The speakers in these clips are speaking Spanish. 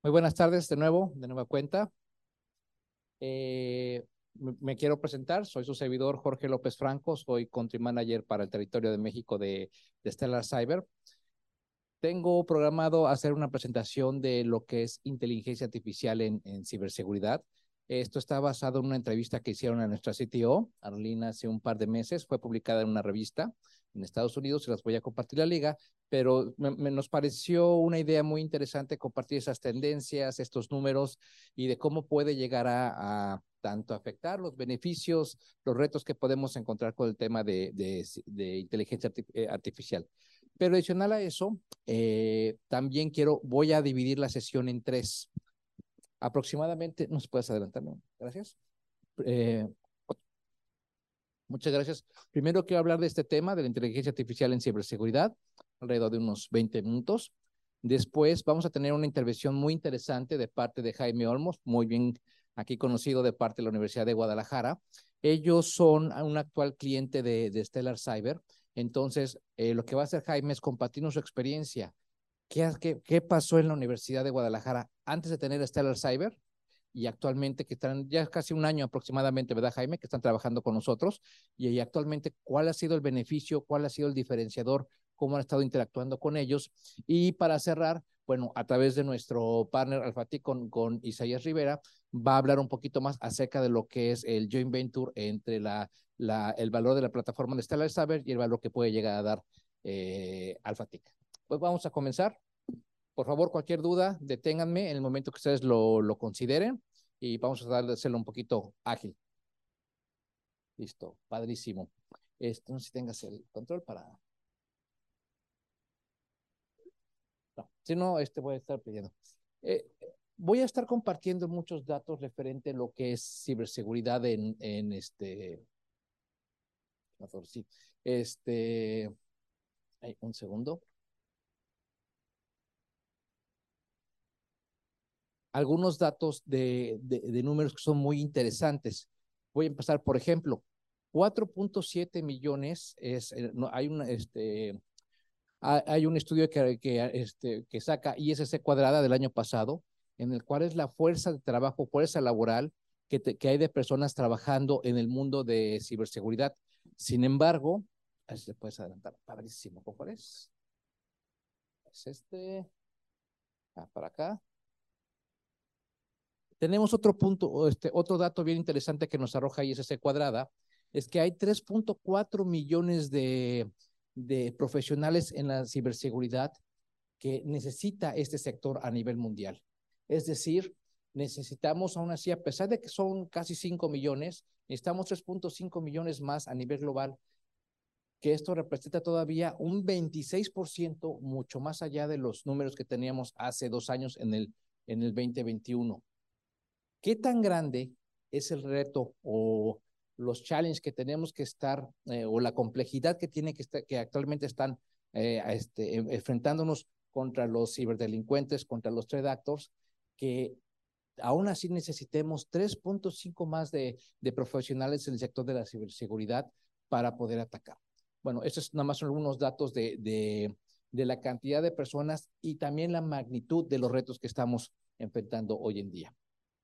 Muy buenas tardes de nueva cuenta. Me quiero presentar, soy su servidor Jorge López Franco, soy Country Manager para el territorio de México de Stellar Cyber. Tengo programado hacer una presentación de lo que es inteligencia artificial en ciberseguridad. Esto está basado en una entrevista que hicieron a nuestra CTO, Arlene, hace un par de meses. Fue publicada en una revista en Estados Unidos, se las voy a compartir la liga, pero nos pareció una idea muy interesante compartir esas tendencias, estos números y de cómo puede llegar a tanto afectar los beneficios, los retos que podemos encontrar con el tema de inteligencia artificial. Pero adicional a eso, también voy a dividir la sesión en tres. Aproximadamente, ¿nos puedes adelantar? ¿No? Gracias. Eh, Muchas gracias. Primero quiero hablar de este tema de la inteligencia artificial en ciberseguridad, alrededor de unos 20 minutos. Después vamos a tener una intervención muy interesante de parte de Jaime Olmos, muy bien aquí conocido de parte de la Universidad de Guadalajara. Ellos son un actual cliente de Stellar Cyber. Entonces, lo que va a hacer Jaime es compartirnos su experiencia. ¿Qué pasó en la Universidad de Guadalajara antes de tener Stellar Cyber? Y actualmente que están ya casi un año aproximadamente, ¿verdad, Jaime? Que están trabajando con nosotros y actualmente cuál ha sido el beneficio, cuál ha sido el diferenciador, cómo han estado interactuando con ellos. Y para cerrar, bueno, a través de nuestro partner Alfatic con Isaías Rivera, va a hablar un poquito más acerca de lo que es el joint venture entre el valor de la plataforma de Stellar Cyber y el valor que puede llegar a dar Alfatic. Pues vamos a comenzar. Por favor, cualquier duda, deténganme en el momento que ustedes lo consideren y vamos a darle hacerlo un poquito ágil. Listo, padrísimo. No sé si tengas el control para... No, si no, voy a estar pidiendo. Eh, Voy a estar compartiendo muchos datos referente a lo que es ciberseguridad en sí. Un segundo. Algunos datos de números que son muy interesantes. Voy a empezar, por ejemplo, 4.7 millones no, hay un estudio que saca ISC cuadrada del año pasado, en el cual es la fuerza de trabajo, fuerza laboral que hay de personas trabajando en el mundo de ciberseguridad. Sin embargo, a ver si le puedes adelantar, padrísimo, ¿cuál es? Es para acá. Tenemos otro punto, otro dato bien interesante que nos arroja ISC cuadrada, es que hay 3.4 millones de profesionales en la ciberseguridad que necesita este sector a nivel mundial. Es decir, necesitamos aún así, a pesar de que son casi 5 millones, necesitamos 3.5 millones más a nivel global, que esto representa todavía un 26%, mucho más allá de los números que teníamos hace 2 años en el 2021. ¿Qué tan grande es el reto o los challenges que tenemos que estar o la complejidad que tiene que actualmente están enfrentándonos contra los ciberdelincuentes, contra los threat actors, que aún así necesitemos 3.5 más de profesionales en el sector de la ciberseguridad para poder atacar? Bueno, estos nada más son algunos datos de la cantidad de personas y también la magnitud de los retos que estamos enfrentando hoy en día.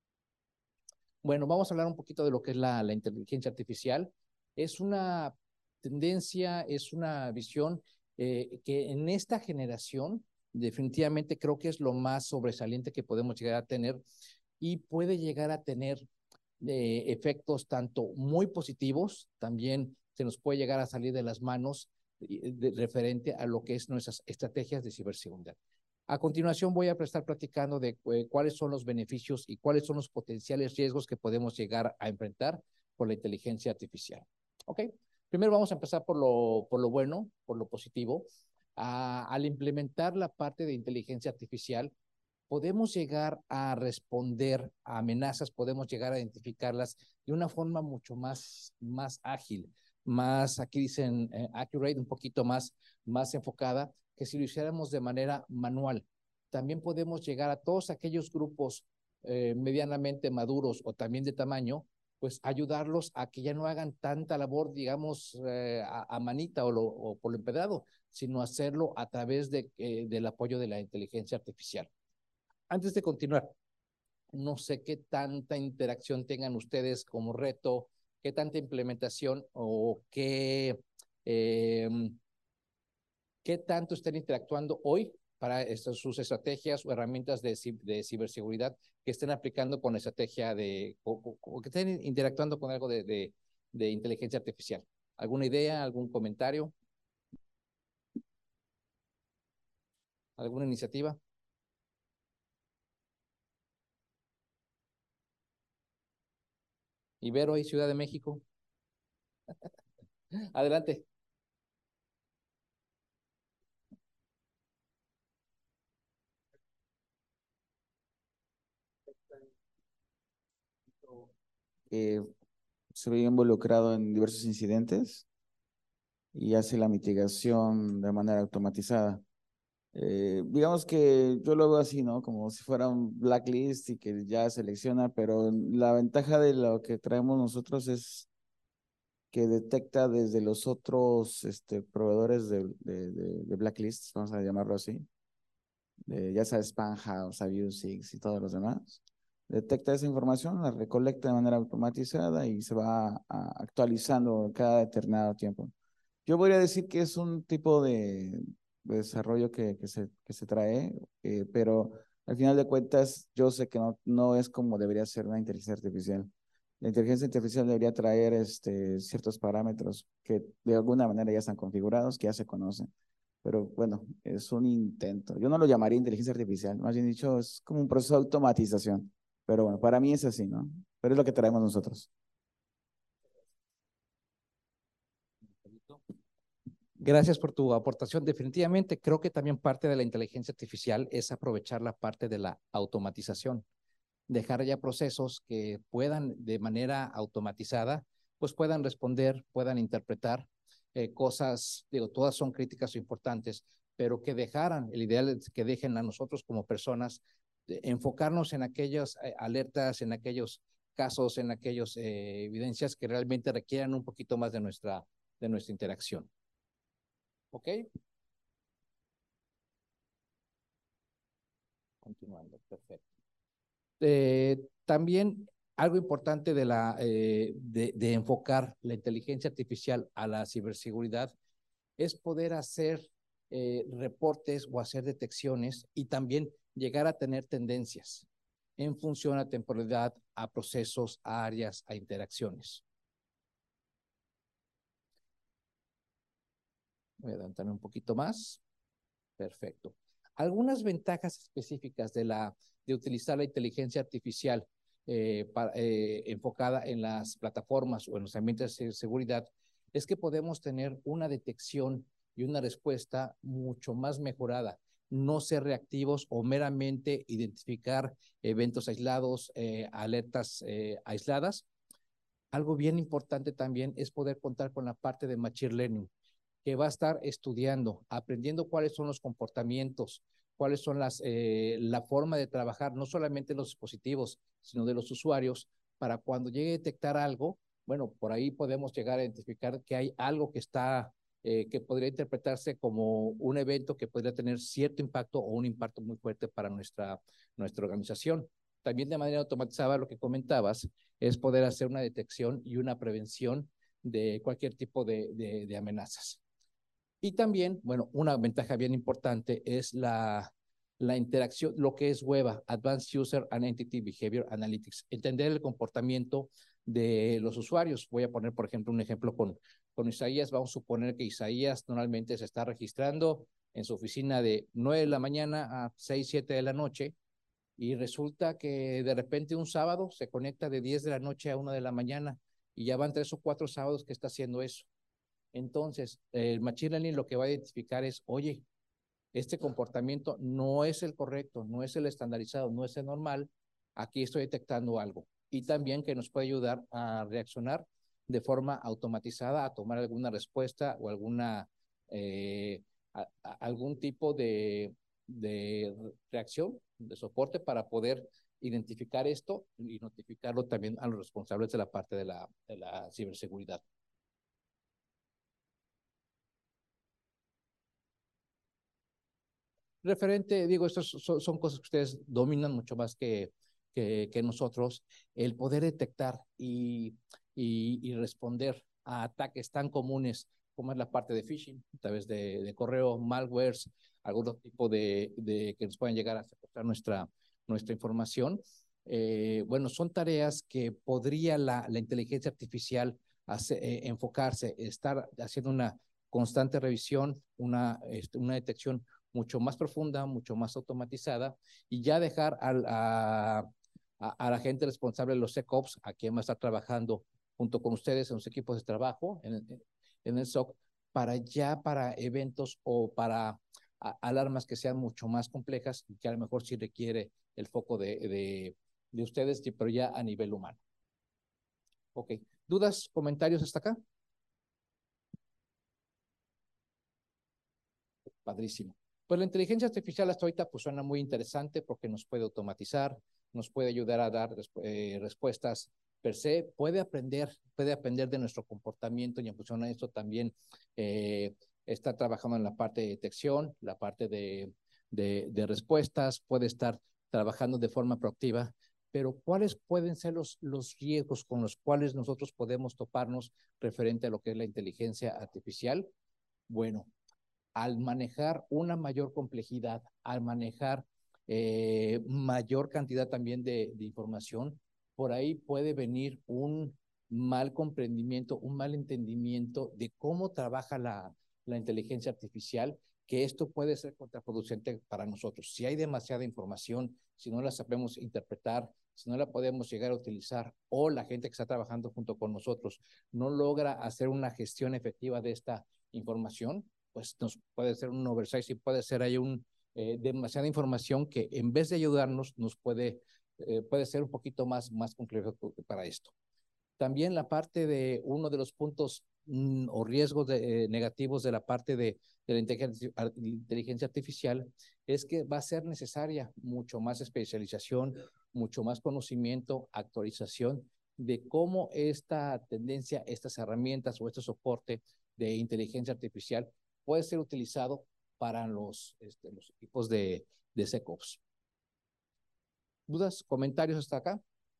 Bueno, vamos a hablar un poquito de lo que es la inteligencia artificial. Es una tendencia, es una visión que en esta generación definitivamente creo que es lo más sobresaliente que podemos llegar a tener y puede llegar a tener efectos tanto muy positivos, también se nos puede llegar a salir de las manos referente a lo que es nuestras estrategias de ciberseguridad. A continuación voy a estar platicando de cuáles son los beneficios y cuáles son los potenciales riesgos que podemos llegar a enfrentar por la inteligencia artificial. ¿Ok? Primero vamos a empezar por lo bueno, por lo positivo. Al implementar la parte de inteligencia artificial, podemos llegar a responder a amenazas, podemos llegar a identificarlas de una forma mucho más ágil, más, aquí dicen, accurate, un poquito más enfocada, que si lo hiciéramos de manera manual. También podemos llegar a todos aquellos grupos medianamente maduros o también de tamaño, pues ayudarlos a que ya no hagan tanta labor, digamos, a manita o por lo empedrado, sino hacerlo a través del apoyo de la inteligencia artificial. Antes de continuar, no sé qué tanta interacción tengan ustedes como reto, qué tanta implementación o eh, qué tanto estén interactuando hoy para sus estrategias o herramientas de ciberseguridad que estén aplicando con la estrategia o que estén interactuando con algo de inteligencia artificial. ¿Alguna idea, algún comentario, alguna iniciativa? Ibero y Ciudad de México. Adelante. Eh, Se ve involucrado en diversos incidentes y hace la mitigación de manera automatizada. Digamos que yo lo veo así, ¿no? Como si fuera un blacklist y que ya selecciona, pero la ventaja de lo que traemos nosotros es que detecta desde los otros proveedores de blacklists, vamos a llamarlo así, ya sea Spanhouse, Abusix y todos los demás. Detecta esa información, la recolecta de manera automatizada y se va actualizando cada determinado tiempo. Yo podría decir que es un tipo de desarrollo que se trae, pero al final de cuentas yo sé que no es como debería ser una inteligencia artificial. La inteligencia artificial debería traer ciertos parámetros que de alguna manera ya están configurados, que ya se conocen. Pero bueno, es un intento. Yo no lo llamaría inteligencia artificial, más bien dicho, es como un proceso de automatización. Pero bueno, para mí es así, ¿no? Pero es lo que traemos nosotros. Gracias por tu aportación. Definitivamente creo que también parte de la inteligencia artificial es aprovechar la parte de la automatización, dejar ya procesos que puedan de manera automatizada, pues puedan responder, puedan interpretar cosas, digo, todas son críticas importantes, pero que dejaran, el ideal es que dejen a nosotros como personas enfocarnos en aquellas alertas, en aquellos casos, en aquellas evidencias que realmente requieran un poquito más de nuestra interacción. ¿Ok? Continuando, perfecto. También algo importante de enfocar la inteligencia artificial a la ciberseguridad es poder hacer reportes o hacer detecciones y también llegar a tener tendencias en función a temporalidad, a procesos, a áreas, a interacciones. Voy a adelantarme un poquito más. Perfecto. Algunas ventajas específicas de utilizar la inteligencia artificial enfocada en las plataformas o en los ambientes de seguridad es que podemos tener una detección y una respuesta mucho más mejorada. No ser reactivos o meramente identificar eventos aislados, alertas aisladas. Algo bien importante también es poder contar con la parte de Machine Learning, que va a estar estudiando, aprendiendo cuáles son los comportamientos, cuáles son la forma de trabajar, no solamente los dispositivos, sino de los usuarios, para cuando llegue a detectar algo, bueno, por ahí podemos llegar a identificar que hay algo que podría interpretarse como un evento que podría tener cierto impacto o un impacto muy fuerte para nuestra organización. También de manera automatizada, lo que comentabas, es poder hacer una detección y una prevención de cualquier tipo de amenazas. Y también, bueno, una ventaja bien importante es la interacción, lo que es WEBA, Advanced User and Entity Behavior Analytics, entender el comportamiento de los usuarios. Voy a poner, por ejemplo, un ejemplo con Isaías. Vamos a suponer que Isaías normalmente se está registrando en su oficina de 9 de la mañana a 6, 7 de la noche y resulta que de repente un sábado se conecta de 10 de la noche a 1 de la mañana y ya van 3 o 4 sábados que está haciendo eso. Entonces, el Machine Learning lo que va a identificar es, oye, este comportamiento no es el correcto, no es el estandarizado, no es el normal, aquí estoy detectando algo. Y también que nos puede ayudar a reaccionar de forma automatizada, a tomar alguna respuesta o algún tipo de reacción, de soporte para poder identificar esto y notificarlo también a los responsables de la parte de la ciberseguridad. Referente, digo, estas son cosas que ustedes dominan mucho más que nosotros, el poder detectar y responder a ataques tan comunes como es la parte de phishing, a través de correo, malwares, algún tipo de que nos puedan llegar a secuestrar nuestra información. Bueno, son tareas que podría la inteligencia artificial enfocarse, estar haciendo una constante revisión, una detección mucho más profunda, mucho más automatizada, y ya dejar a la gente responsable de los SecOps, a quien va a estar trabajando junto con ustedes en los equipos de trabajo, en el SOC, para eventos o para alarmas que sean mucho más complejas y que a lo mejor sí requiere el foco de ustedes, pero ya a nivel humano. Ok, ¿dudas, comentarios hasta acá? Padrísimo. Pues la inteligencia artificial hasta ahorita pues suena muy interesante porque nos puede automatizar, nos puede ayudar a dar respuestas per se, puede aprender de nuestro comportamiento y en función a esto también está trabajando en la parte de detección, la parte de respuestas, puede estar trabajando de forma proactiva, pero ¿cuáles pueden ser los riesgos con los cuales nosotros podemos toparnos referente a lo que es la inteligencia artificial? Bueno, al manejar una mayor complejidad, al manejar mayor cantidad también de información, por ahí puede venir un mal comprendimiento, un mal entendimiento de cómo trabaja la inteligencia artificial, que esto puede ser contraproducente para nosotros. Si hay demasiada información, si no la sabemos interpretar, si no la podemos llegar a utilizar o la gente que está trabajando junto con nosotros no logra hacer una gestión efectiva de esta información, pues nos puede ser un oversize y puede ser ahí demasiada información que en vez de ayudarnos nos puede ser un poquito más complejo para esto. También la parte de uno de los puntos o riesgos negativos de la parte de la inteligencia artificial es que va a ser necesaria mucho más especialización, mucho más conocimiento, actualización de cómo esta tendencia, estas herramientas o este soporte de inteligencia artificial puede ser utilizado para los equipos de SecOps. ¿Dudas, comentarios hasta acá?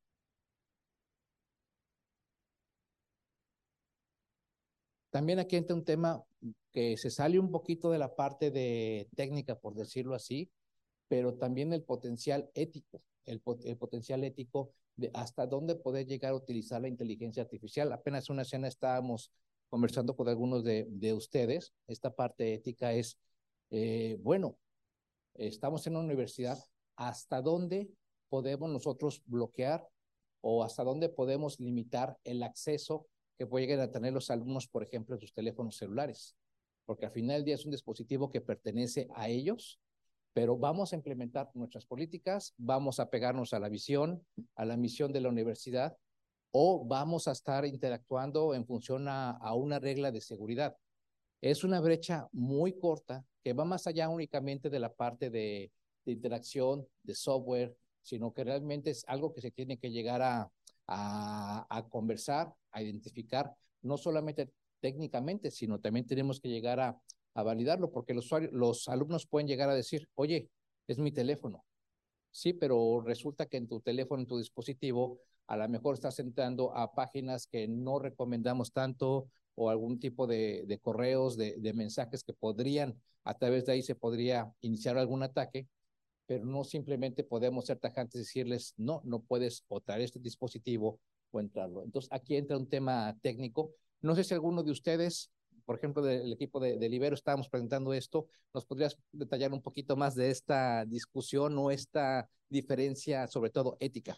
También aquí entra un tema que se sale un poquito de la parte de técnica, por decirlo así, pero también el potencial ético, el potencial ético de hasta dónde poder llegar a utilizar la inteligencia artificial. Apenas una escena estábamos conversando con algunos de ustedes. Esta parte ética es, bueno, estamos en una universidad, ¿hasta dónde podemos nosotros bloquear o hasta dónde podemos limitar el acceso que pueden a tener los alumnos, por ejemplo, en sus teléfonos celulares? Porque al final del día es un dispositivo que pertenece a ellos, pero vamos a implementar nuestras políticas, vamos a pegarnos a la visión, a la misión de la universidad, o vamos a estar interactuando en función a una regla de seguridad. Es una brecha muy corta que va más allá únicamente de la parte de interacción, de software, sino que realmente es algo que se tiene que llegar a conversar, a identificar, no solamente técnicamente, sino también tenemos que llegar a validarlo, porque los alumnos pueden llegar a decir, oye, es mi teléfono. Sí, pero resulta que en tu teléfono, en tu dispositivo, a lo mejor estás entrando a páginas que no recomendamos tanto o algún tipo de correos, de mensajes que podrían, a través de ahí se podría iniciar algún ataque, pero no simplemente podemos ser tajantes y decirles, no, no puedes o traer este dispositivo o entrarlo. Entonces, aquí entra un tema técnico. No sé si alguno de ustedes, por ejemplo, del equipo de Libero, estábamos presentando esto, ¿nos podrías detallar un poquito más de esta discusión o esta diferencia, sobre todo ética?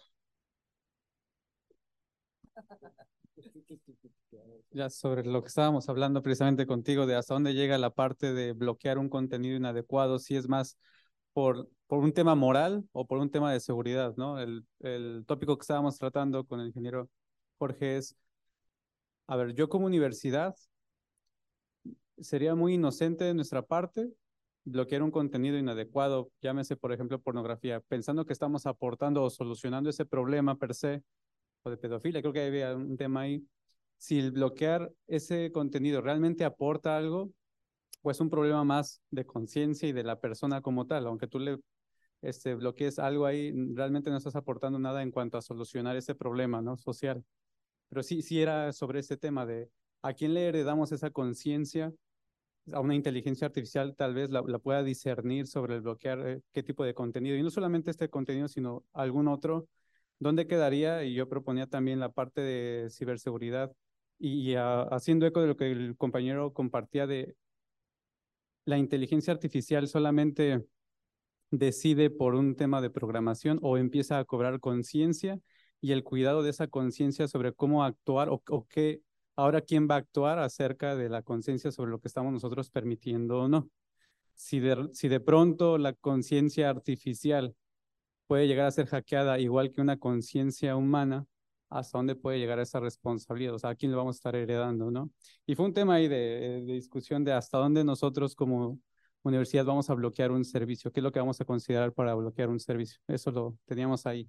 Ya sobre lo que estábamos hablando precisamente contigo, de hasta dónde llega la parte de bloquear un contenido inadecuado, si es más por un tema moral o por un tema de seguridad, ¿no? El tópico que estábamos tratando con el ingeniero Jorge es, a ver, yo como universidad sería muy inocente de nuestra parte bloquear un contenido inadecuado, llámese por ejemplo pornografía, pensando que estamos aportando o solucionando ese problema per se, o de pedofilia, creo que había un tema ahí. Si el bloquear ese contenido realmente aporta algo, pues un problema más de conciencia y de la persona como tal. Aunque tú le bloquees algo ahí, realmente no estás aportando nada en cuanto a solucionar ese problema, ¿no? Social. Pero sí era sobre ese tema de a quién le heredamos esa conciencia. A una inteligencia artificial tal vez la pueda discernir sobre el bloquear qué tipo de contenido. Y no solamente este contenido, sino algún otro. ¿Dónde quedaría? Y yo proponía también la parte de ciberseguridad. Haciendo eco de lo que el compañero compartía de la inteligencia artificial solamente decide por un tema de programación o empieza a cobrar conciencia y el cuidado de esa conciencia sobre cómo actuar o qué, ahora quién va a actuar acerca de la conciencia sobre lo que estamos nosotros permitiendo o no. Si de pronto la conciencia artificial puede llegar a ser hackeada igual que una conciencia humana, ¿hasta dónde puede llegar esa responsabilidad? O sea, ¿a quién le vamos a estar heredando, no? Y fue un tema ahí de discusión de hasta dónde nosotros como universidad vamos a bloquear un servicio, qué es lo que vamos a considerar para bloquear un servicio. Eso lo teníamos ahí.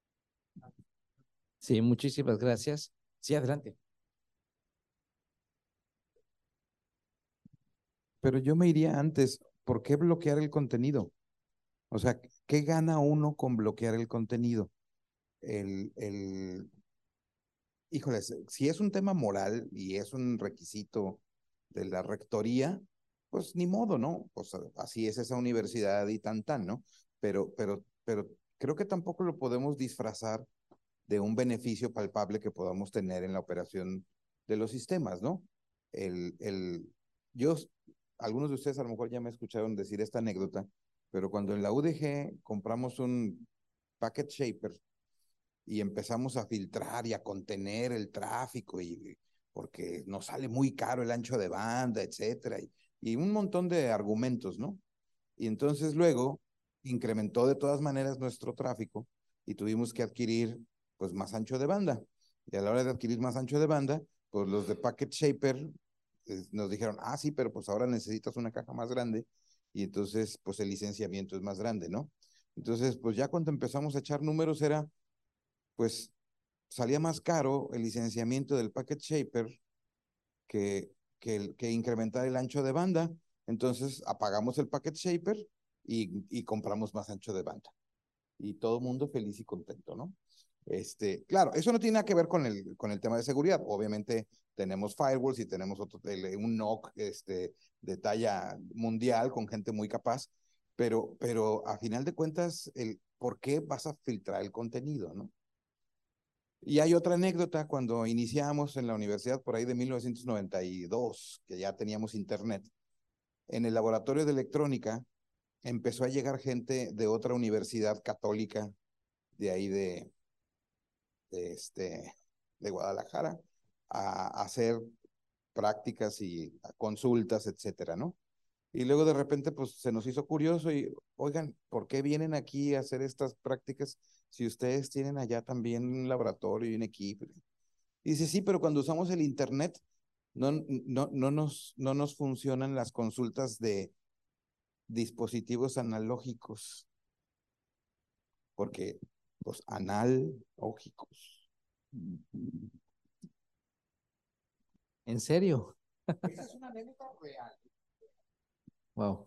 Sí, muchísimas gracias. Sí, adelante. Pero yo me iría antes, ¿por qué bloquear el contenido? O sea, ¿qué gana uno con bloquear el contenido? El, híjoles, si es un tema moral y es un requisito de la rectoría, pues ni modo, ¿no? Pues así es esa universidad y tan, ¿no? Pero creo que tampoco lo podemos disfrazar de un beneficio palpable que podamos tener en la operación de los sistemas, ¿no? El, el, yo, algunos de ustedes a lo mejor ya me escucharon decir esta anécdota, pero cuando en la UDG compramos un packet shaper y empezamos a filtrar y a contener el tráfico y porque nos sale muy caro el ancho de banda, etcétera, y un montón de argumentos, ¿no? Y entonces luego incrementó de todas maneras nuestro tráfico y tuvimos que adquirir pues más ancho de banda. Y a la hora de adquirir más ancho de banda, pues los de Packet Shaper nos dijeron, ah, sí, pero pues ahora necesitas una caja más grande y entonces pues el licenciamiento es más grande, ¿no? Entonces, pues ya cuando empezamos a echar números era, pues salía más caro el licenciamiento del Packet Shaper que incrementar el ancho de banda. Entonces apagamos el Packet Shaper y compramos más ancho de banda. Y todo el mundo feliz y contento, ¿no? Claro, eso no tiene nada que ver con el tema de seguridad. Obviamente tenemos firewalls y tenemos un NOC de talla mundial con gente muy capaz, pero a final de cuentas, ¿por qué vas a filtrar el contenido, no? Y hay otra anécdota cuando iniciamos en la universidad por ahí de 1992, que ya teníamos internet. En el laboratorio de electrónica empezó a llegar gente de otra universidad católica de ahí de Guadalajara a hacer prácticas y consultas, etcétera, ¿no? Y luego de repente pues se nos hizo curioso y, oigan, ¿por qué vienen aquí a hacer estas prácticas si ustedes tienen allá también un laboratorio y un equipo? Y dice, sí, pero cuando usamos el internet no nos funcionan las consultas de dispositivos analógicos, porque los analógicos. ¿En serio? Esa es una anécdota real. Wow.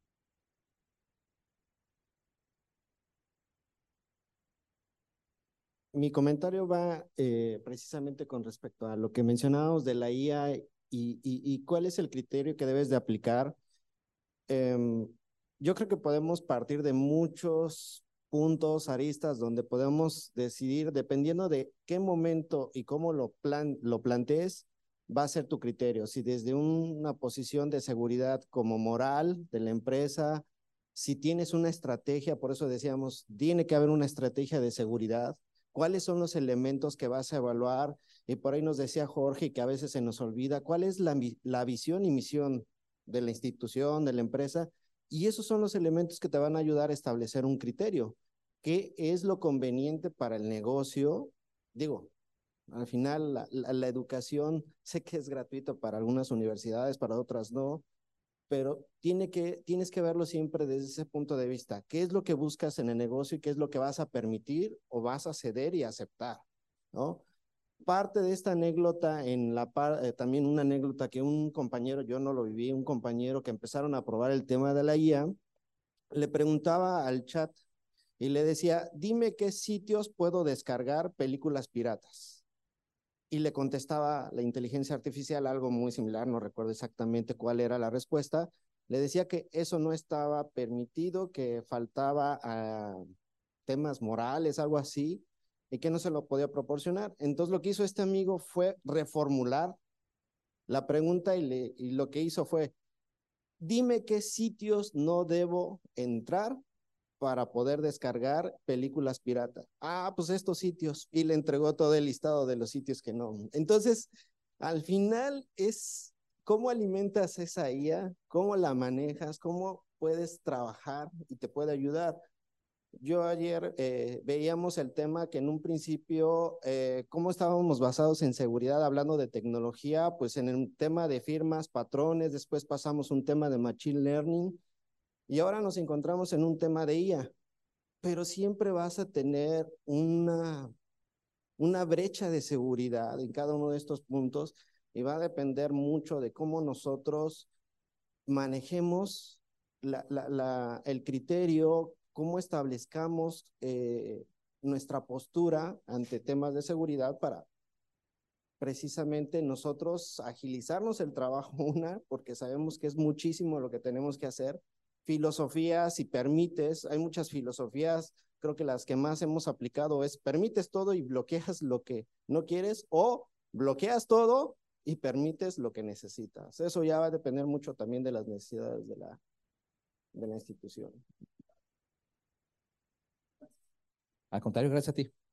Mi comentario va precisamente con respecto a lo que mencionábamos de la IA y cuál es el criterio que debes de aplicar. Em, yo creo que podemos partir de muchos puntos, aristas, donde podemos decidir, dependiendo de qué momento y cómo lo plantees, va a ser tu criterio. Si desde una posición de seguridad como moral de la empresa, si tienes una estrategia, por eso decíamos, tiene que haber una estrategia de seguridad. ¿Cuáles son los elementos que vas a evaluar? Y por ahí nos decía Jorge que a veces se nos olvida, ¿cuál es la visión y misión de la institución, de la empresa? Y esos son los elementos que te van a ayudar a establecer un criterio. ¿Qué es lo conveniente para el negocio? Digo, al final la educación sé que es gratuito para algunas universidades, para otras no, pero tienes que verlo siempre desde ese punto de vista. ¿Qué es lo que buscas en el negocio y qué es lo que vas a permitir o vas a ceder y aceptar? ¿No? Parte de esta anécdota, también una anécdota que un compañero, yo no lo viví, un compañero que empezaron a probar el tema de la IA, le preguntaba al chat y le decía, dime qué sitios puedo descargar películas piratas. Y le contestaba la inteligencia artificial algo muy similar, no recuerdo exactamente cuál era la respuesta. Le decía que eso no estaba permitido, que faltaba temas morales, algo así, y que no se lo podía proporcionar. Entonces lo que hizo este amigo fue reformular la pregunta y lo que hizo fue, dime qué sitios no debo entrar para poder descargar películas piratas. Ah, pues estos sitios. Y le entregó todo el listado de los sitios que no. Entonces, al final es cómo alimentas esa IA, cómo la manejas, cómo puedes trabajar y te puede ayudar. Yo ayer veíamos el tema que en un principio, cómo estábamos basados en seguridad, hablando de tecnología, pues en el tema de firmas, patrones, después pasamos un tema de machine learning y ahora nos encontramos en un tema de IA, pero siempre vas a tener una brecha de seguridad en cada uno de estos puntos y va a depender mucho de cómo nosotros manejemos el criterio, cómo establezcamos nuestra postura ante temas de seguridad para precisamente nosotros agilizarnos el trabajo, porque sabemos que es muchísimo lo que tenemos que hacer. Filosofía, si permites, hay muchas filosofías, creo que las que más hemos aplicado es permites todo y bloqueas lo que no quieres, o bloqueas todo y permites lo que necesitas. Eso ya va a depender mucho también de las necesidades de la institución. Al contrario, gracias a ti.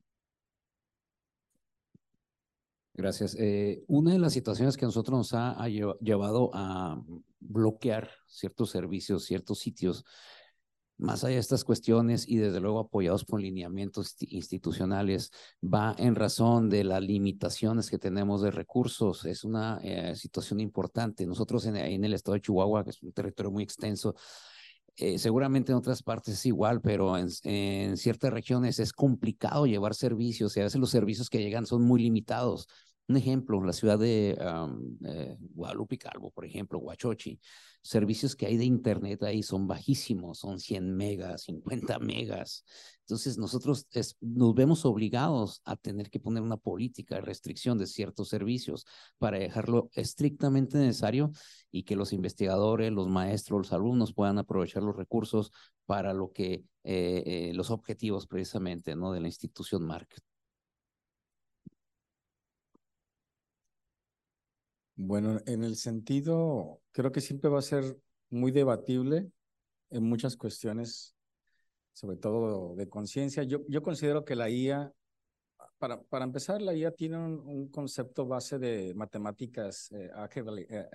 Gracias. Una de las situaciones que a nosotros nos ha llevado a bloquear ciertos servicios, ciertos sitios, más allá de estas cuestiones y desde luego apoyados por lineamientos institucionales, va en razón de las limitaciones que tenemos de recursos. Es una situación importante. Nosotros en el estado de Chihuahua, que es un territorio muy extenso, seguramente en otras partes es igual, pero en ciertas regiones es complicado llevar servicios y a veces los servicios que llegan son muy limitados. Un ejemplo, la ciudad de Guadalupe Calvo, por ejemplo, Huachochi, servicios que hay de internet ahí son bajísimos, son 100 megas, 50 megas. Entonces nosotros nos vemos obligados a tener que poner una política de restricción de ciertos servicios para dejarlo estrictamente necesario y que los investigadores, los maestros, los alumnos puedan aprovechar los recursos para lo que los objetivos precisamente, ¿no?, de la institución marca. Bueno, en el sentido, creo que siempre va a ser muy debatible en muchas cuestiones, sobre todo de conciencia. Yo considero que la IA, para empezar, la IA tiene un concepto base de matemáticas, álgebra,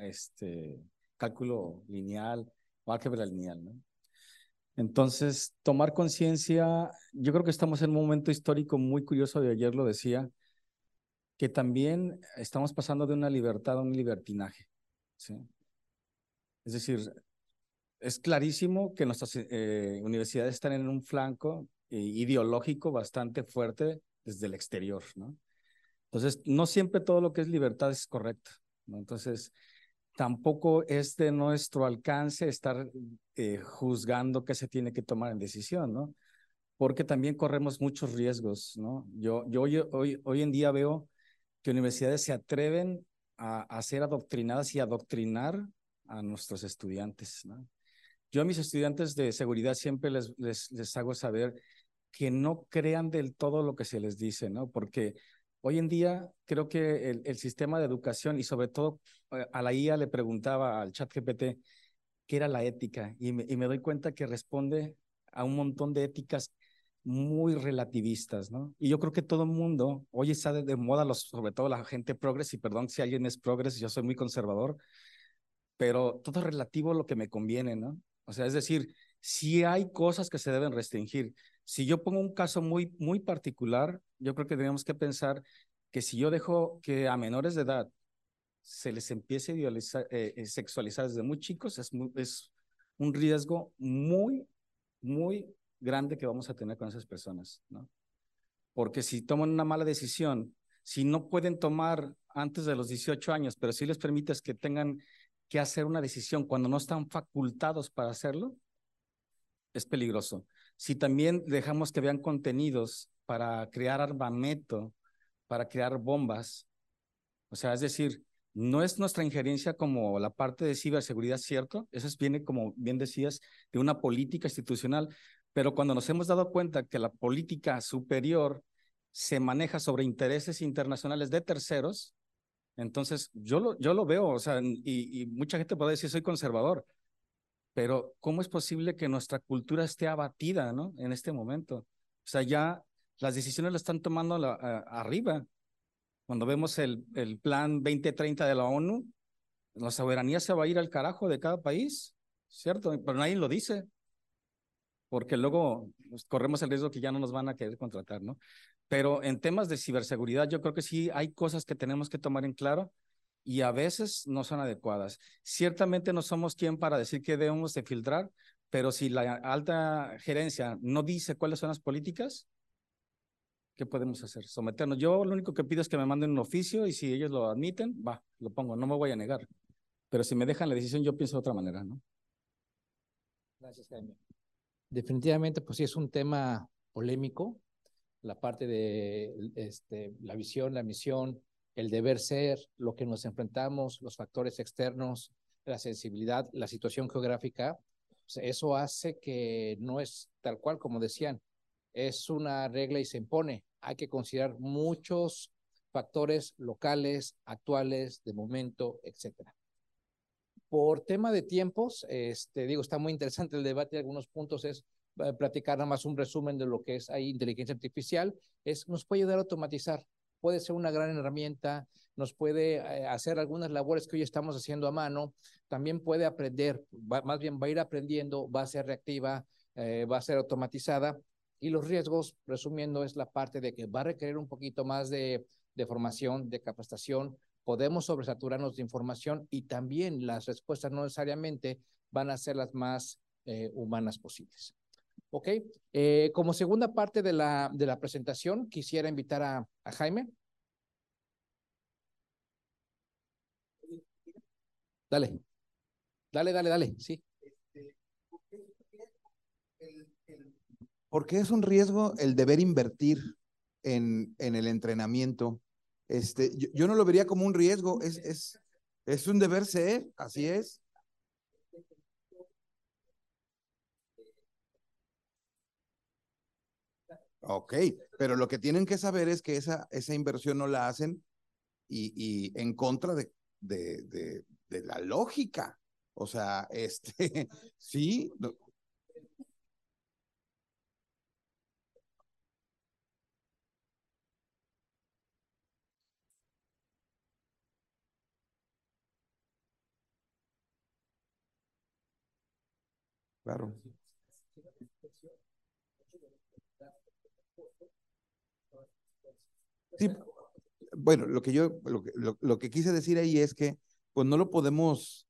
cálculo lineal o álgebra lineal, ¿no? Entonces, tomar conciencia, yo creo que estamos en un momento histórico muy curioso, de ayer lo decía, que también estamos pasando de una libertad a un libertinaje, ¿sí? Es decir, es clarísimo que nuestras universidades están en un flanco ideológico bastante fuerte desde el exterior, ¿no? Entonces, no siempre todo lo que es libertad es correcto, ¿no? Entonces, tampoco es de nuestro alcance estar juzgando qué se tiene que tomar en decisión, ¿no? Porque también corremos muchos riesgos, ¿no? Yo hoy en día veo que universidades se atreven a ser adoctrinadas y adoctrinar a nuestros estudiantes, ¿no? Yo a mis estudiantes de seguridad siempre les hago saber que no crean del todo lo que se les dice, ¿no? Porque hoy en día creo que el sistema de educación y sobre todo a la IA le preguntaba al ChatGPT qué era la ética y me doy cuenta que responde a un montón de éticas muy relativistas, ¿no? Y yo creo que todo el mundo, hoy está de moda, sobre todo la gente progres, y perdón si alguien es progres, yo soy muy conservador, pero todo es relativo a lo que me conviene, ¿no? O sea, es decir, si hay cosas que se deben restringir. Si yo pongo un caso muy particular, yo creo que tenemos que pensar que si yo dejo que a menores de edad se les empiece a sexualizar desde muy chicos, es un riesgo muy grande que vamos a tener con esas personas, ¿no? Porque si toman una mala decisión Si no pueden tomar antes de los 18 años, pero sí les permites que tengan que hacer una decisión cuando no están facultados para hacerlo, es peligroso. Si también dejamos que vean contenidos para crear armamento, para crear bombas, o sea, es decir, no es nuestra injerencia como la parte de ciberseguridad, ¿cierto? Eso viene, como bien decías, de una política institucional, pero cuando nos hemos dado cuenta que la política superior se maneja sobre intereses internacionales de terceros, entonces yo lo veo, o sea, y mucha gente puede decir soy conservador, pero ¿cómo es posible que nuestra cultura esté abatida, ¿no? En este momento. O sea, ya las decisiones las están tomando arriba. Cuando vemos el plan 2030 de la ONU, la soberanía se va a ir al carajo de cada país, ¿cierto? Pero nadie lo dice, porque luego corremos el riesgo que ya no nos van a querer contratar, ¿no? Pero en temas de ciberseguridad, yo creo que sí hay cosas que tenemos que tomar en claro y a veces no son adecuadas. Ciertamente no somos quien para decir qué debemos de filtrar, pero si la alta gerencia no dice cuáles son las políticas, ¿qué podemos hacer? Someternos. Yo lo único que pido es que me manden un oficio y si ellos lo admiten, va, lo pongo, no me voy a negar. Pero si me dejan la decisión, yo pienso de otra manera, ¿no? Gracias, Jaime. Definitivamente, pues sí es un tema polémico, la parte de la visión, la misión, el deber ser, lo que nos enfrentamos, los factores externos, la sensibilidad, la situación geográfica, pues eso hace que no es tal cual como decían, es una regla y se impone. Hay que considerar muchos factores locales, actuales, de momento, etcétera. Por tema de tiempos, digo, está muy interesante el debate, algunos puntos es platicar nada más un resumen de lo que es ahí inteligencia artificial, nos puede ayudar a automatizar, puede ser una gran herramienta, nos puede hacer algunas labores que hoy estamos haciendo a mano, también puede aprender, más bien va a ir aprendiendo, va a ser reactiva, va a ser automatizada, y los riesgos, resumiendo, es la parte de que va a requerir un poquito más de formación, de capacitación, podemos sobresaturarnos de información y también las respuestas no necesariamente van a ser las más humanas posibles. Ok, como segunda parte de la presentación, quisiera invitar a Jaime. Dale, sí. ¿Por qué es un riesgo el deber invertir en el entrenamiento? Yo no lo vería como un riesgo, es un deber ser, así es. Ok, pero lo que tienen que saber es que esa inversión no la hacen y en contra de la lógica. O sea, sí. Claro. Sí, bueno, lo que quise decir ahí es que pues no lo podemos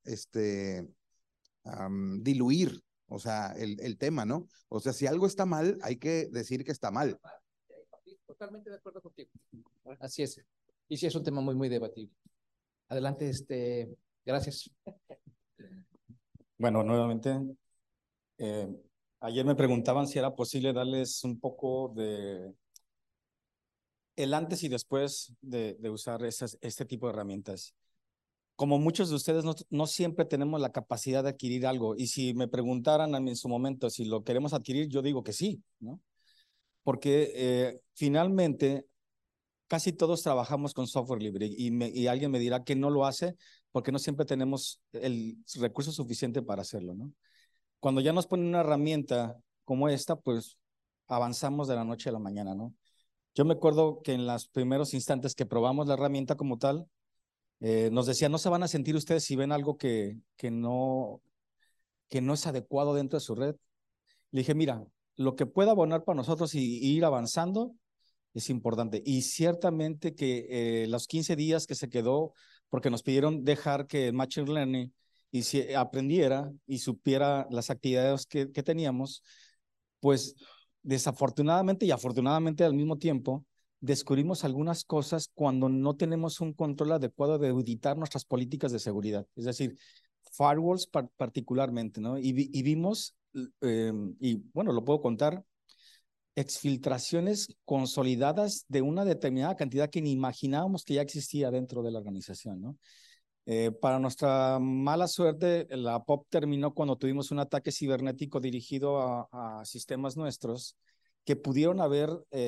diluir, o sea, el tema, ¿no? O sea, si algo está mal, hay que decir que está mal. Totalmente de acuerdo contigo. Así es. Y sí es un tema muy, muy debatible. Adelante, gracias. Bueno, nuevamente, ayer me preguntaban si era posible darles un poco de el antes y después de usar este tipo de herramientas. Como muchos de ustedes, no siempre tenemos la capacidad de adquirir algo. Y si me preguntaran en su momento si lo queremos adquirir, yo digo que sí, ¿no? Porque finalmente casi todos trabajamos con software libre y alguien me dirá que no lo hace porque no siempre tenemos el recurso suficiente para hacerlo, ¿no? Cuando ya nos ponen una herramienta como esta, pues avanzamos de la noche a la mañana, ¿no? Yo me acuerdo que en los primeros instantes que probamos la herramienta como tal, nos decía, no se van a sentir ustedes si ven algo que no es adecuado dentro de su red. Le dije, mira, lo que pueda abonar para nosotros y ir avanzando es importante. Y ciertamente que los 15 días que se quedó, porque nos pidieron dejar que Machine Learning aprendiera y supiera las actividades que teníamos, pues desafortunadamente y afortunadamente al mismo tiempo, descubrimos algunas cosas cuando no tenemos un control adecuado de auditar nuestras políticas de seguridad. Es decir, firewalls particularmente, ¿no? Y vimos, y bueno, lo puedo contar, exfiltraciones consolidadas de una determinada cantidad que ni imaginábamos que ya existía dentro de la organización, ¿no? Para nuestra mala suerte, la POP terminó cuando tuvimos un ataque cibernético dirigido a sistemas nuestros que pudieron haber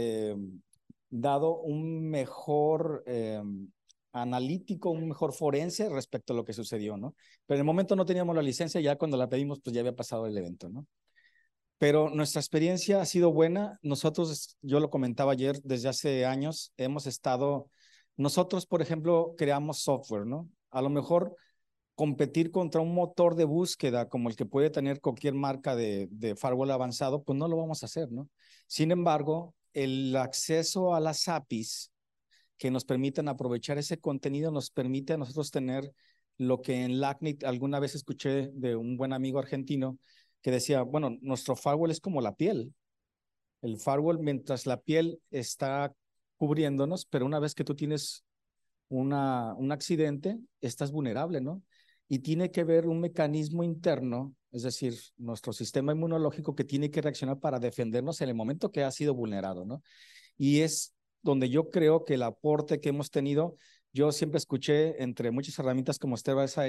dado un mejor analítico, un mejor forense respecto a lo que sucedió, ¿no? Pero en el momento no teníamos la licencia, ya cuando la pedimos, pues ya había pasado el evento, ¿no? Pero nuestra experiencia ha sido buena. Nosotros, yo lo comentaba ayer, desde hace años hemos estado, nosotros, por ejemplo, creamos software, ¿no? A lo mejor competir contra un motor de búsqueda como el que puede tener cualquier marca de firewall avanzado, pues no lo vamos a hacer, ¿no? Sin embargo, el acceso a las APIs que nos permiten aprovechar ese contenido nos permite a nosotros tener lo que en LACNIC alguna vez escuché de un buen amigo argentino que decía, bueno, nuestro firewall es como la piel. El firewall, mientras la piel está cubriéndonos, pero una vez que tú tienes un accidente, estás vulnerable, ¿no? Y tiene que haber un mecanismo interno, es decir, nuestro sistema inmunológico que tiene que reaccionar para defendernos en el momento que ha sido vulnerado, ¿no? Y es donde yo creo que el aporte que hemos tenido, yo siempre escuché entre muchas herramientas como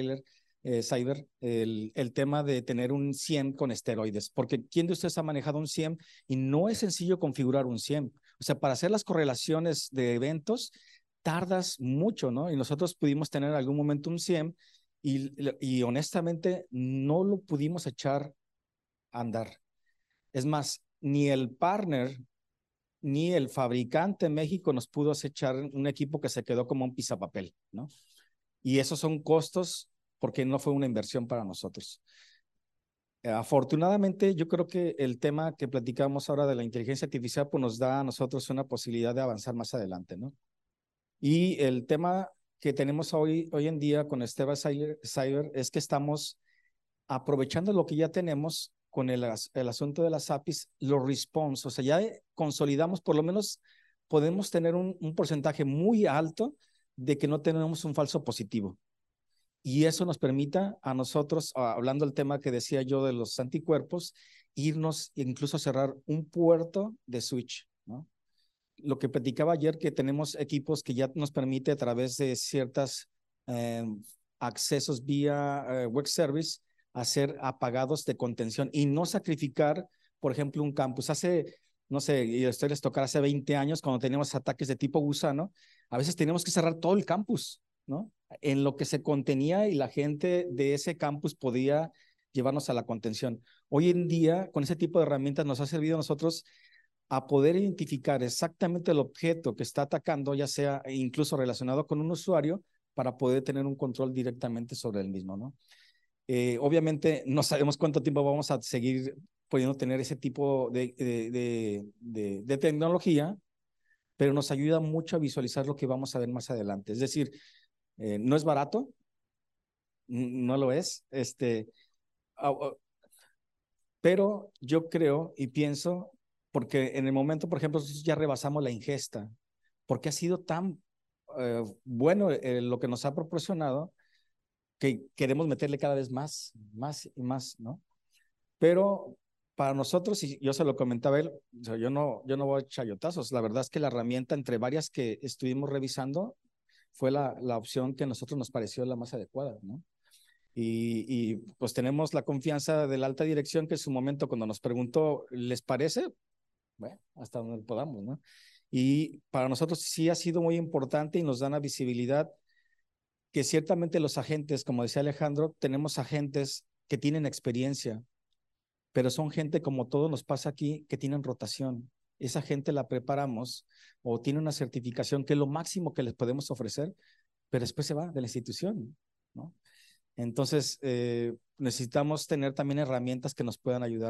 Cyber, el tema de tener un SIEM con esteroides, porque ¿quién de ustedes ha manejado un SIEM? Y no es sencillo configurar un SIEM. O sea, para hacer las correlaciones de eventos, tardas mucho, ¿no? Y nosotros pudimos tener en algún momento un SIEM y honestamente no lo pudimos echar a andar. Es más, ni el partner ni el fabricante en México nos pudo acechar un equipo que se quedó como un pisapapel, ¿no? Y esos son costos porque no fue una inversión para nosotros. Afortunadamente, yo creo que el tema que platicamos ahora de la inteligencia artificial pues nos da a nosotros una posibilidad de avanzar más adelante, ¿no? Y el tema que tenemos hoy en día con Esteba Cyber es que estamos aprovechando lo que ya tenemos con el asunto de las APIs, los response, o sea, ya consolidamos, por lo menos podemos tener un porcentaje muy alto de que no tenemos un falso positivo. Y eso nos permita a nosotros, hablando del tema que decía yo de los anticuerpos, irnos e incluso cerrar un puerto de switch, ¿no? Lo que platicaba ayer, que tenemos equipos que ya nos permite a través de ciertas accesos vía web service hacer apagados de contención y no sacrificar, por ejemplo, un campus. No sé, y a ustedes les tocará hace 20 años cuando teníamos ataques de tipo gusano, a veces teníamos que cerrar todo el campus, ¿no? En lo que se contenía y la gente de ese campus podía llevarnos a la contención. Hoy en día, con ese tipo de herramientas nos ha servido a nosotros a poder identificar exactamente el objeto que está atacando, ya sea incluso relacionado con un usuario, para poder tener un control directamente sobre el mismo, ¿no? Obviamente no sabemos cuánto tiempo vamos a seguir pudiendo tener ese tipo de tecnología, pero nos ayuda mucho a visualizar lo que vamos a ver más adelante. Es decir, no es barato, no lo es, pero yo creo y pienso, porque en el momento, por ejemplo, nosotros ya rebasamos la ingesta, porque ha sido tan bueno lo que nos ha proporcionado que queremos meterle cada vez más y más, ¿no? Pero para nosotros, y yo se lo comentaba a él, o sea, yo no voy a chayotazos, la verdad es que la herramienta entre varias que estuvimos revisando fue la opción que a nosotros nos pareció la más adecuada, ¿no? Y pues tenemos la confianza de la alta dirección que en su momento cuando nos preguntó, ¿les parece? Bueno, hasta donde podamos, ¿no? Y para nosotros sí ha sido muy importante y nos da una visibilidad que ciertamente los agentes, como decía Alejandro, tenemos agentes que tienen experiencia, pero son gente como todo nos pasa aquí, que tienen rotación. Esa gente la preparamos o tiene una certificación que es lo máximo que les podemos ofrecer, pero después se va de la institución, ¿no? Entonces, necesitamos tener también herramientas que nos puedan ayudar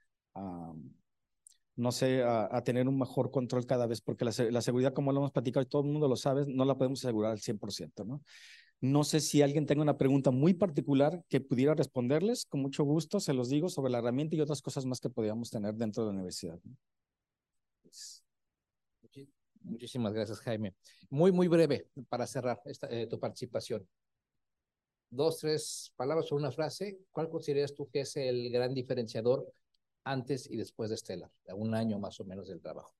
no sé, a tener un mejor control cada vez, porque la seguridad, como lo hemos platicado y todo el mundo lo sabe, no la podemos asegurar al 100%, ¿no? No sé si alguien tenga una pregunta muy particular que pudiera responderles, con mucho gusto se los digo sobre la herramienta y otras cosas más que podríamos tener dentro de la universidad, ¿no? Muchísimas gracias, Jaime. Muy breve para cerrar tu participación. 2, 3 palabras o una frase. ¿Cuál consideras tú que es el gran diferenciador antes y después de Stellar? A un año más o menos del trabajo.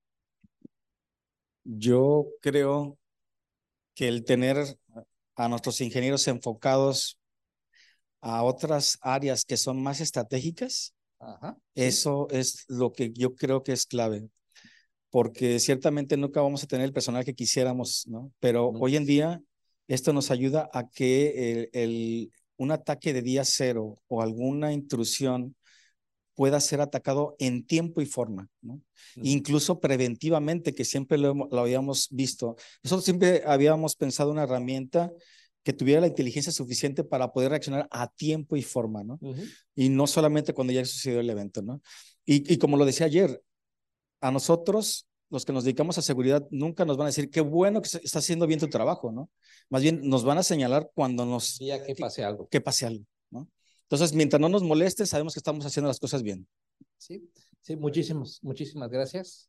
Yo creo que el tener a nuestros ingenieros enfocados a otras áreas que son más estratégicas, Ajá, eso es lo que yo creo que es clave, porque ciertamente nunca vamos a tener el personal que quisiéramos, ¿no? Pero hoy en día esto nos ayuda a que un ataque de día cero o alguna intrusión pueda ser atacado en tiempo y forma, ¿no? Incluso preventivamente, que siempre lo habíamos visto. Nosotros siempre habíamos pensado una herramienta que tuviera la inteligencia suficiente para poder reaccionar a tiempo y forma, ¿no? Y no solamente cuando ya sucedió el evento, ¿no? Y como lo decía ayer, a nosotros, los que nos dedicamos a seguridad, nunca nos van a decir qué bueno que está haciendo bien tu trabajo, ¿no? Más bien nos van a señalar cuando ya que pase algo. Que pase algo, ¿no? Entonces, mientras no nos moleste, sabemos que estamos haciendo las cosas bien. Sí, muchísimas gracias.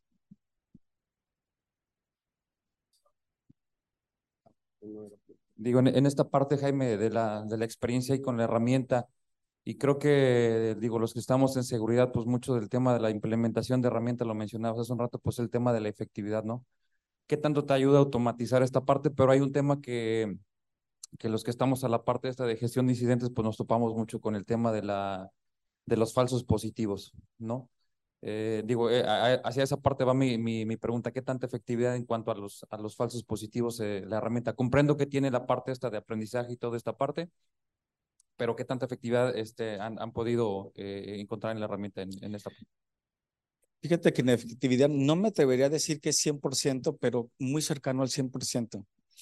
Digo, en esta parte, Jaime, de la experiencia y con la herramienta, y creo que, digo, los que estamos en seguridad, pues mucho del tema de la implementación de herramientas, lo mencionabas hace un rato, pues el tema de la efectividad, ¿no? ¿Qué tanto te ayuda a automatizar esta parte? Pero hay un tema que los que estamos a la parte esta de gestión de incidentes, pues nos topamos mucho con el tema de los falsos positivos, ¿no? Digo, hacia esa parte va mi pregunta, ¿qué tanta efectividad en cuanto a los falsos positivos la herramienta? Comprendo que tiene la parte esta de aprendizaje y toda esta parte, pero ¿qué tanta efectividad han podido encontrar en la herramienta en esta parte? Fíjate que en efectividad no me atrevería a decir que es 100%, pero muy cercano al 100%.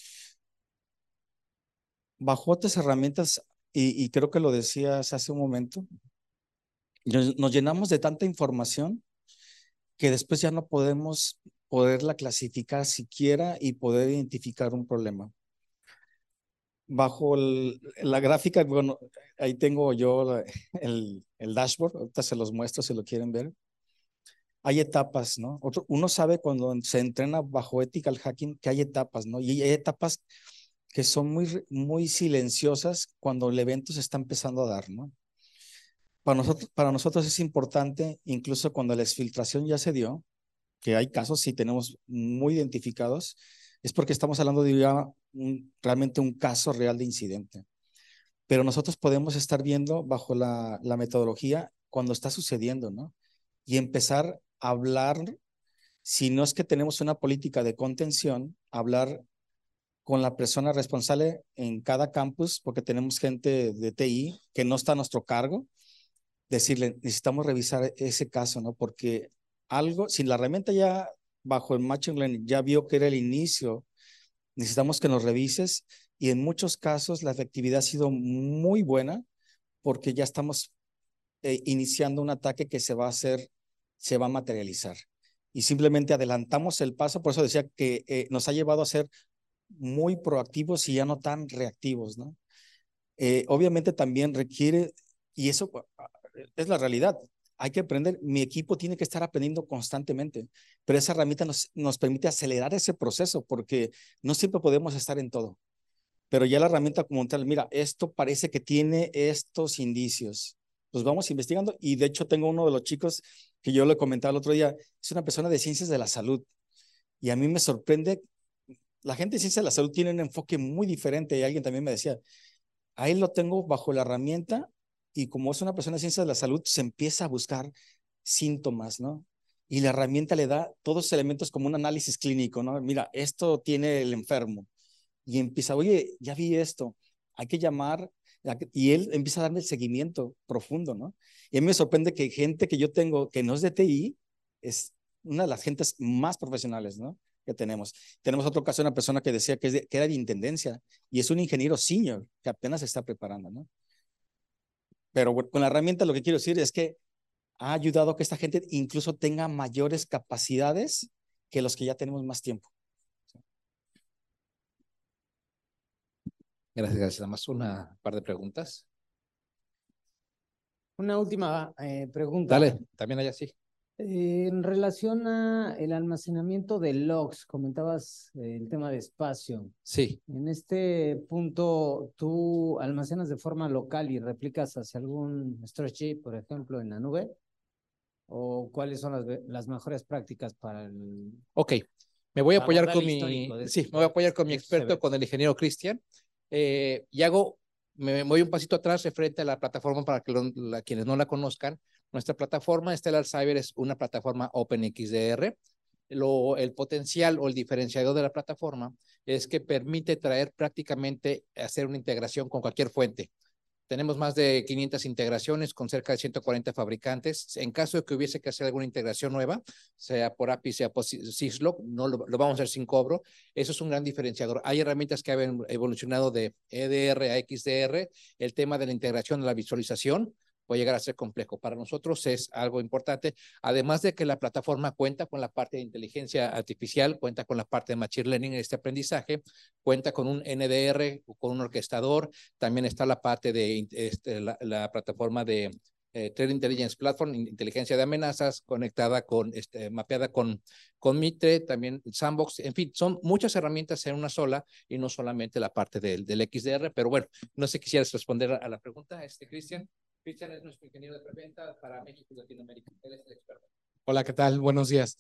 Bajo otras herramientas, y creo que lo decías hace un momento, nos llenamos de tanta información que después ya no podemos poderla clasificar siquiera y poder identificar un problema. Bajo la gráfica, bueno, ahí tengo yo el dashboard, ahorita se los muestro si lo quieren ver. Hay etapas, ¿no? Uno sabe cuando se entrena bajo ethical hacking que hay etapas, ¿no? Y hay etapas que son muy silenciosas cuando el evento se está empezando a dar, ¿no? Para nosotros es importante, incluso cuando la exfiltración ya se dio, que hay casos, sí tenemos muy identificados, es porque estamos hablando de ya realmente un caso real de incidente. Pero nosotros podemos estar viendo bajo la metodología cuando está sucediendo, ¿no? Y empezar a hablar, si no es que tenemos una política de contención, hablar con la persona responsable en cada campus, porque tenemos gente de TI que no está a nuestro cargo, decirle, necesitamos revisar ese caso, ¿no? Porque algo, si la herramienta ya bajo el Machine Learning ya vio que era el inicio, necesitamos que nos revises y en muchos casos la efectividad ha sido muy buena porque ya estamos iniciando un ataque que se va a materializar. Y simplemente adelantamos el paso, por eso decía que nos ha llevado a ser muy proactivos y ya no tan reactivos, ¿no? Obviamente también requiere, y eso es la realidad, hay que aprender, mi equipo tiene que estar aprendiendo constantemente, pero esa herramienta nos permite acelerar ese proceso porque no siempre podemos estar en todo. Pero ya la herramienta como tal, mira, esto parece que tiene estos indicios. Pues vamos investigando y de hecho tengo uno de los chicos que yo le comentaba el otro día, es una persona de ciencias de la salud y a mí me sorprende, la gente de ciencias de la salud tiene un enfoque muy diferente y alguien también me decía, ahí lo tengo bajo la herramienta y como es una persona de ciencias de la salud, se empieza a buscar síntomas, ¿no? Y la herramienta le da todos los elementos como un análisis clínico, ¿no? Mira, esto tiene el enfermo. Y empieza, oye, ya vi esto, hay que llamar, y él empieza a darme el seguimiento profundo, ¿no? Y a mí me sorprende que gente que yo tengo que no es de TI, es una de las gentes más profesionales, ¿no? Que tenemos. Tenemos otro caso de una persona que decía que era de intendencia y es un ingeniero senior que apenas se está preparando, ¿no? Pero con la herramienta lo que quiero decir es que ha ayudado a que esta gente incluso tenga mayores capacidades que los que ya tenemos más tiempo. Gracias. Nada más una par de preguntas. Una última pregunta. Dale, también hay así. En relación a el almacenamiento de logs, comentabas el tema de espacio. Sí. En este punto, ¿tú almacenas de forma local y replicas hacia algún storage, por ejemplo, en la nube? ¿O cuáles son las mejores prácticas para el... Ok, me voy a para apoyar abordar con el mi... histórico de Sí, estos- me voy a apoyar con mi de estos experto, eventos? con el ingeniero Cristian. Me voy un pasito atrás referente a la plataforma para que quienes no la conozcan. Nuestra plataforma Stellar Cyber es una plataforma OpenXDR. El potencial o el diferenciador de la plataforma es que permite traer prácticamente, hacer una integración con cualquier fuente. Tenemos más de 500 integraciones con cerca de 140 fabricantes. En caso de que hubiese que hacer alguna integración nueva, sea por API, sea por Syslog, no lo vamos a hacer sin cobro. Eso es un gran diferenciador. Hay herramientas que han evolucionado de EDR a XDR. El tema de la integración de la visualización puede llegar a ser complejo. Para nosotros es algo importante, además de que la plataforma cuenta con la parte de inteligencia artificial, cuenta con la parte de machine learning, este aprendizaje, cuenta con un NDR, con un orquestador, también está la parte de la plataforma de Threat Intelligence Platform, inteligencia de amenazas, conectada mapeada con Mitre, también Sandbox, en fin, son muchas herramientas en una sola y no solamente la parte del XDR, pero bueno, no sé si quisieras responder a la pregunta, Cristian. Cristian es nuestro ingeniero de preventa para México y Latinoamérica. Él es el experto. Hola, ¿qué tal? Buenos días.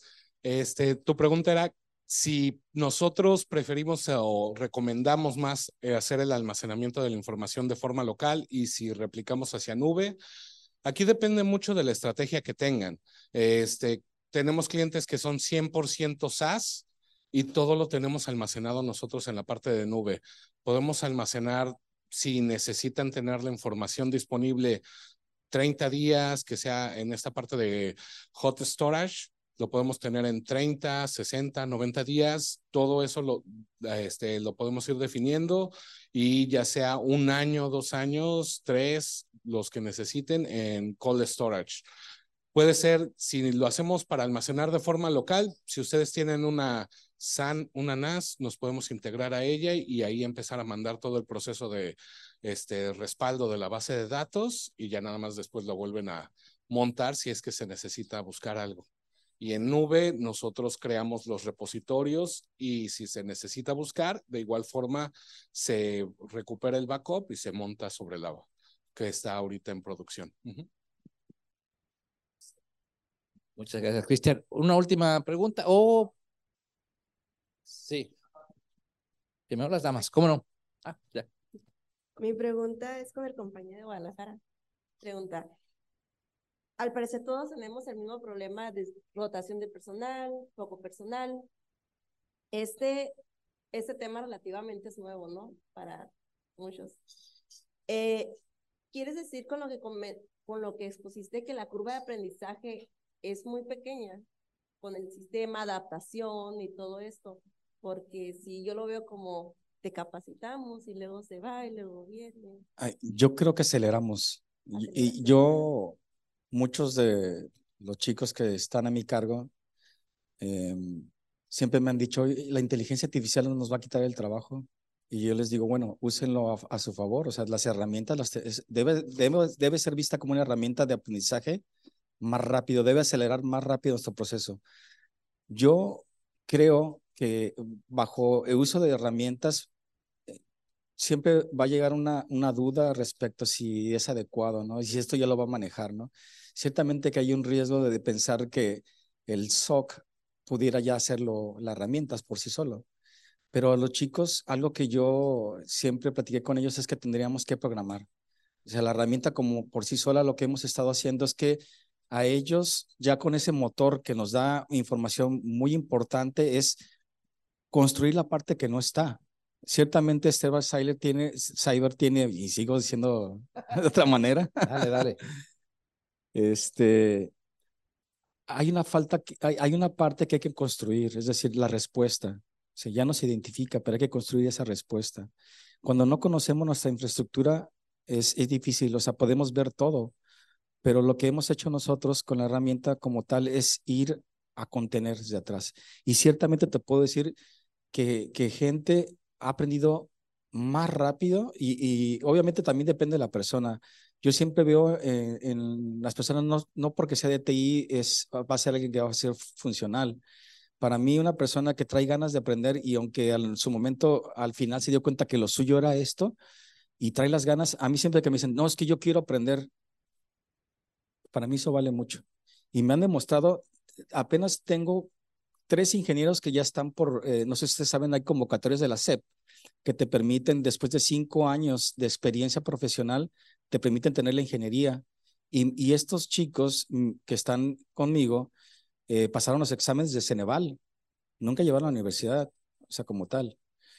Tu pregunta era si nosotros preferimos o recomendamos más hacer el almacenamiento de la información de forma local y si replicamos hacia nube. Aquí depende mucho de la estrategia que tengan. Tenemos clientes que son 100% SaaS y todo lo tenemos almacenado nosotros en la parte de nube. Podemos almacenar, si necesitan tener la información disponible 30 días, que sea en esta parte de hot storage, lo podemos tener en 30, 60, 90 días, todo eso lo podemos ir definiendo y ya sea 1 año, 2 años, 3, los que necesiten en cold storage. Puede ser, si lo hacemos para almacenar de forma local, si ustedes tienen una SAN, una NAS, nos podemos integrar a ella y ahí empezar a mandar todo el proceso de respaldo de la base de datos y ya nada más después lo vuelven a montar si es que se necesita buscar algo. Y en nube nosotros creamos los repositorios y si se necesita buscar, de igual forma se recupera el backup y se monta sobre la que está ahorita en producción. Muchas gracias, Cristian. Una última pregunta. Sí. Primero las damas, ¿cómo no? Ya. Mi pregunta es con el compañero de Guadalajara. Pregunta. Al parecer todos tenemos el mismo problema de rotación de personal, poco personal. Este tema relativamente es nuevo, ¿no? Para muchos. ¿Quieres decir con lo que expusiste que la curva de aprendizaje es muy pequeña con el sistema, adaptación y todo esto? Porque si yo lo veo como te capacitamos y luego se va y luego viene. Yo creo que aceleramos. Muchos de los chicos que están a mi cargo siempre me han dicho, la inteligencia artificial no nos va a quitar el trabajo. Y yo les digo, bueno, úsenlo a su favor. O sea, las herramientas debe ser vista como una herramienta de aprendizaje más rápido, debe acelerar más rápido nuestro proceso. Yo creo que bajo el uso de herramientas siempre va a llegar una duda respecto a si es adecuado, ¿no? Y si esto ya lo va a manejar, ¿no? Ciertamente que hay un riesgo de pensar que el SOC pudiera ya hacerlo las herramientas por sí solo. Pero a los chicos, algo que yo siempre platiqué con ellos es que tendríamos que programar. O sea, la herramienta como por sí sola, lo que hemos estado haciendo es que a ellos, ya con ese motor que nos da información muy importante, es construir la parte que no está. Ciertamente Stellar Cyber tiene, y sigo diciendo de otra manera. Dale. Hay una parte que hay que construir, es decir, la respuesta. O sea, ya no se identifica, pero hay que construir esa respuesta. Cuando no conocemos nuestra infraestructura, es difícil, o sea, podemos ver todo, pero lo que hemos hecho nosotros con la herramienta como tal es ir a contener desde atrás. Y ciertamente te puedo decir que gente ha aprendido más rápido y obviamente también depende de la persona. Yo siempre veo en las personas, no porque sea de TI, va a ser alguien que va a ser funcional. Para mí, una persona que trae ganas de aprender y aunque en su momento, al final se dio cuenta que lo suyo era esto y trae las ganas, a mí siempre que me dicen, no, es que yo quiero aprender, para mí eso vale mucho. Y me han demostrado, apenas tengo 3 ingenieros que ya están no sé si ustedes saben, hay convocatorias de la SEP que te permiten, después de 5 años de experiencia profesional, te permiten tener la ingeniería. Y estos chicos que están conmigo pasaron los exámenes de Ceneval, nunca llevaron a la universidad, o sea, como tal.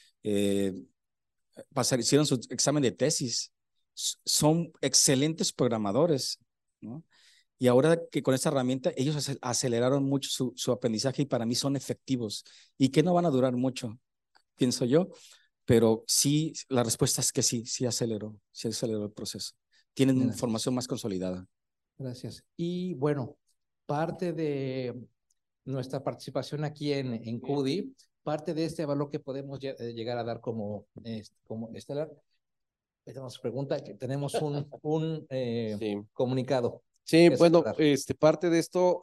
Hicieron su examen de tesis, son excelentes programadores, ¿no? Y ahora que con esta herramienta ellos aceleraron mucho su aprendizaje y para mí son efectivos y que no van a durar mucho, pienso yo, pero sí, la respuesta es que sí aceleró el proceso. Tienen Gracias. formación más consolidada. Gracias. Y bueno, parte de nuestra participación aquí en CUDI, parte de este valor que podemos llegar a dar como Estelar, nos pregunta que tenemos un Sí. comunicado. Sí, que bueno, celebrar. parte de esto,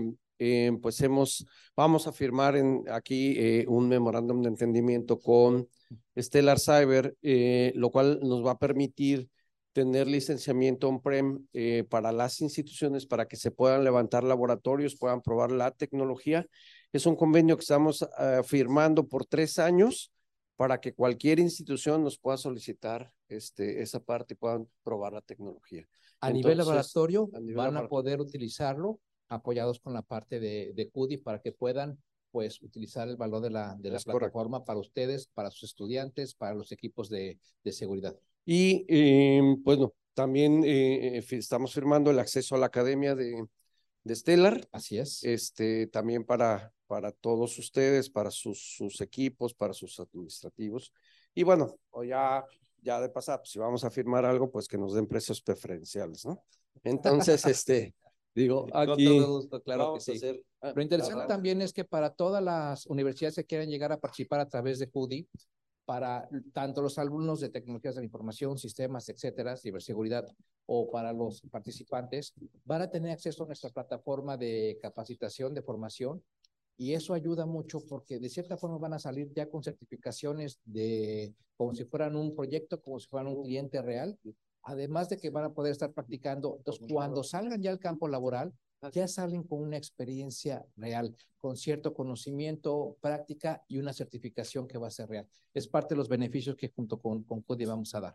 pues vamos a firmar aquí un memorándum de entendimiento con Stellar Cyber, lo cual nos va a permitir tener licenciamiento on-prem para las instituciones para que se puedan levantar laboratorios, puedan probar la tecnología. Es un convenio que estamos firmando por 3 años para que cualquier institución nos pueda solicitar esa parte y puedan probar la tecnología. A nivel Entonces, laboratorio, a nivel van a laboratorio. poder utilizarlo apoyados con la parte de CUDI para que puedan pues utilizar el valor de la Es plataforma para ustedes, para sus estudiantes, para los equipos de seguridad. Y bueno, también estamos firmando el acceso a la academia de Stellar. Así es. También para todos ustedes, para sus equipos, para sus administrativos. Y bueno, o ya de pasada, pues, si vamos a firmar algo, pues que nos den precios preferenciales, ¿no? Entonces, digo, aquí. Con todo gusto, claro que vamos sí. a hacer, Lo interesante también es que para todas las universidades que quieran llegar a participar a través de CUDI, para tanto los alumnos de tecnologías de la información, sistemas, etcétera, ciberseguridad, o para los participantes, van a tener acceso a nuestra plataforma de capacitación, de formación, y eso ayuda mucho porque de cierta forma van a salir ya con certificaciones como si fueran un proyecto, como si fueran un cliente real, además de que van a poder estar practicando. Entonces, cuando salgan ya al campo laboral, ya salen con una experiencia real, con cierto conocimiento, práctica y una certificación que va a ser real. Es parte de los beneficios que junto con CUDI vamos a dar.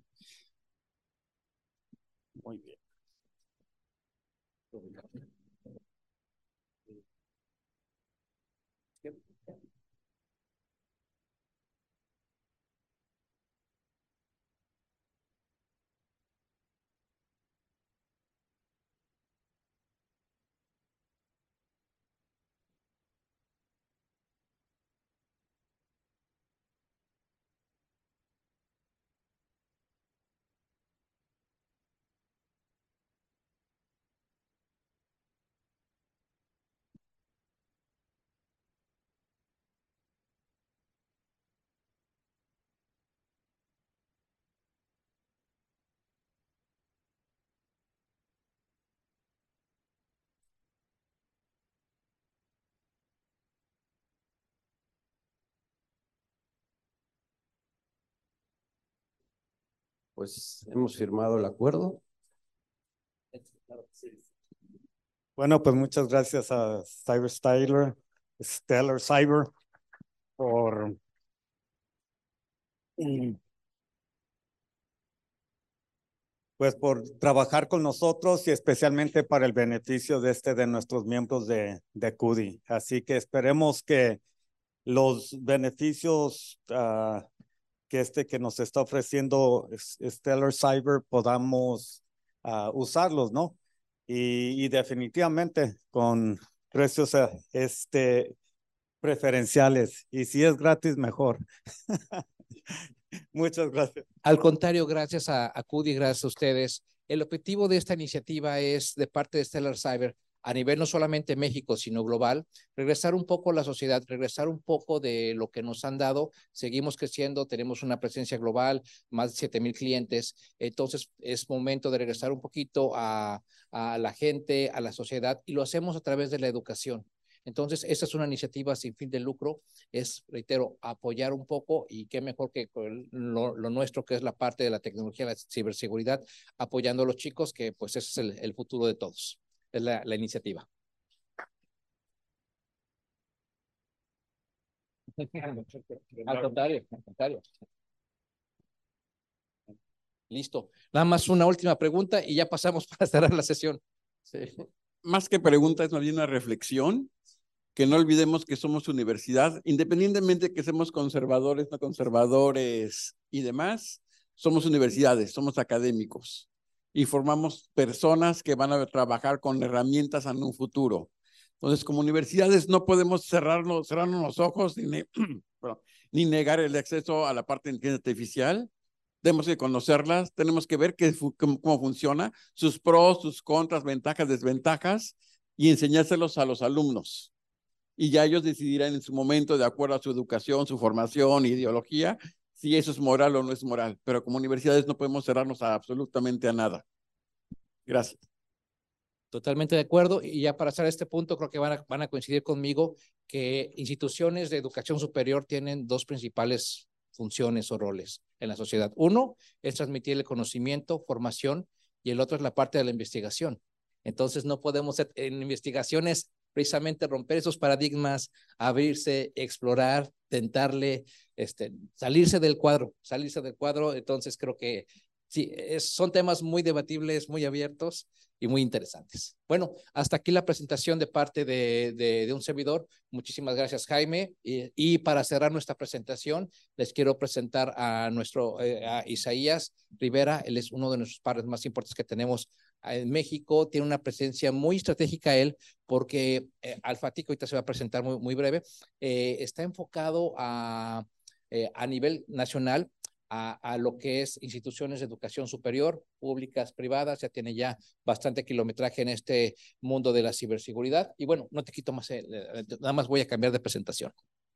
Muy bien. Pues hemos firmado el acuerdo. Bueno, pues muchas gracias a Stellar Cyber por pues por trabajar con nosotros y especialmente para el beneficio de nuestros miembros de CUDI. Así que esperemos que los beneficios que nos está ofreciendo Stellar Cyber podamos usarlos, ¿no? Y definitivamente con precios preferenciales. Y si es gratis, mejor. Muchas gracias. Al contrario, gracias a CUDI, gracias a ustedes. El objetivo de esta iniciativa es, de parte de Stellar Cyber, a nivel no solamente México, sino global, regresar un poco a la sociedad, regresar un poco de lo que nos han dado. Seguimos creciendo, tenemos una presencia global, más de 7,000 clientes, entonces es momento de regresar un poquito a la gente, a la sociedad, y lo hacemos a través de la educación. Entonces, esta es una iniciativa sin fin de lucro, es, reitero, apoyar un poco, y qué mejor que lo nuestro, que es la parte de la tecnología, la ciberseguridad, apoyando a los chicos, que pues ese es el futuro de todos. Es la iniciativa. Al contrario, al contrario. Listo. Nada más una última pregunta y ya pasamos para cerrar la sesión. Sí. Más que pregunta, es más bien una reflexión, que no olvidemos que somos universidad, independientemente de que seamos conservadores, no conservadores y demás, somos universidades, somos académicos y formamos personas que van a trabajar con herramientas en un futuro. Entonces, como universidades no podemos cerrarnos los ojos ni negar el acceso a la parte de inteligencia artificial. Tenemos que conocerlas, tenemos que ver cómo funciona, sus pros, sus contras, ventajas, desventajas, y enseñárselos a los alumnos. Y ya ellos decidirán en su momento, de acuerdo a su educación, su formación, ideología, si eso es moral o no es moral. Pero como universidades no podemos cerrarnos absolutamente a nada. Gracias. Totalmente de acuerdo. Y ya para cerrar este punto, creo que van a coincidir conmigo que instituciones de educación superior tienen dos principales funciones o roles en la sociedad. Uno es transmitir el conocimiento, formación, y el otro es la parte de la investigación. Entonces no podemos en investigaciones precisamente romper esos paradigmas, abrirse, explorar, tentarle, salirse del cuadro. Entonces creo que sí, son temas muy debatibles, muy abiertos y muy interesantes. Bueno, hasta aquí la presentación de parte de un servidor. Muchísimas gracias, Jaime. Y para cerrar nuestra presentación, les quiero presentar a a Isaías Rivera. Él es uno de nuestros partners más importantes que tenemos en México. Tiene una presencia muy estratégica él, porque Alfatico, ahorita se va a presentar muy breve, está enfocado a nivel nacional a lo que es instituciones de educación superior, públicas, privadas. Ya tiene ya bastante kilometraje en este mundo de la ciberseguridad. Y bueno, no te quito más, nada más voy a cambiar de presentación.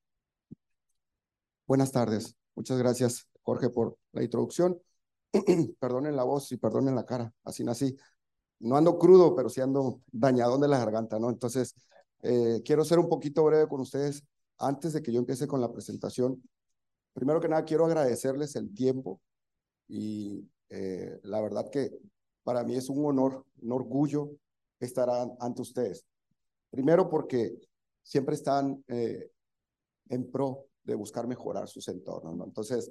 Buenas tardes. Muchas gracias, Jorge, por la introducción. Perdonen la voz y perdonen la cara, así nací. No ando crudo, pero sí ando dañadón de la garganta, ¿no? Entonces, quiero ser un poquito breve con ustedes antes de que yo empiece con la presentación. Primero que nada, quiero agradecerles el tiempo y la verdad que para mí es un honor, un orgullo estar ante ustedes. Primero porque siempre están en pro de buscar mejorar sus entornos, ¿no? Entonces,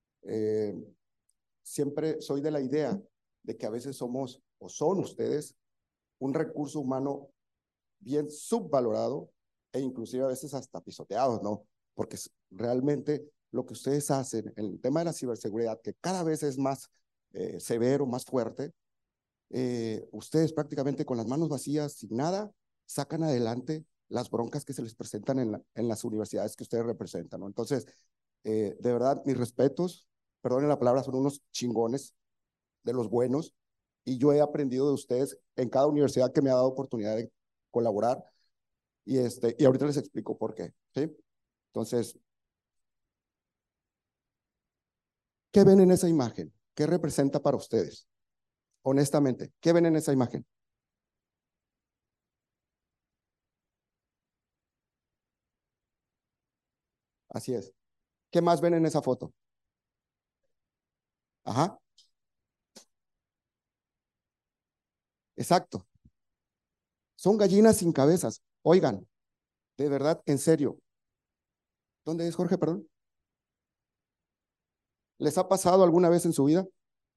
siempre soy de la idea de que a veces somos, o son ustedes, un recurso humano bien subvalorado e inclusive a veces hasta pisoteados, ¿no? Porque realmente lo que ustedes hacen en el tema de la ciberseguridad, que cada vez es más severo, más fuerte, ustedes prácticamente con las manos vacías, sin nada, sacan adelante las broncas que se les presentan en las universidades que ustedes representan, ¿no? Entonces, de verdad, mis respetos, perdonen la palabra, son unos chingones de los buenos, y yo he aprendido de ustedes en cada universidad que me ha dado oportunidad de colaborar, y ahorita les explico por qué, ¿sí? Entonces, ¿qué ven en esa imagen? ¿Qué representa para ustedes? Honestamente, ¿qué ven en esa imagen? Así es. ¿Qué más ven en esa foto? Ajá. Exacto. Son gallinas sin cabezas. Oigan, de verdad, en serio. ¿Dónde es Jorge, perdón? ¿Les ha pasado alguna vez en su vida?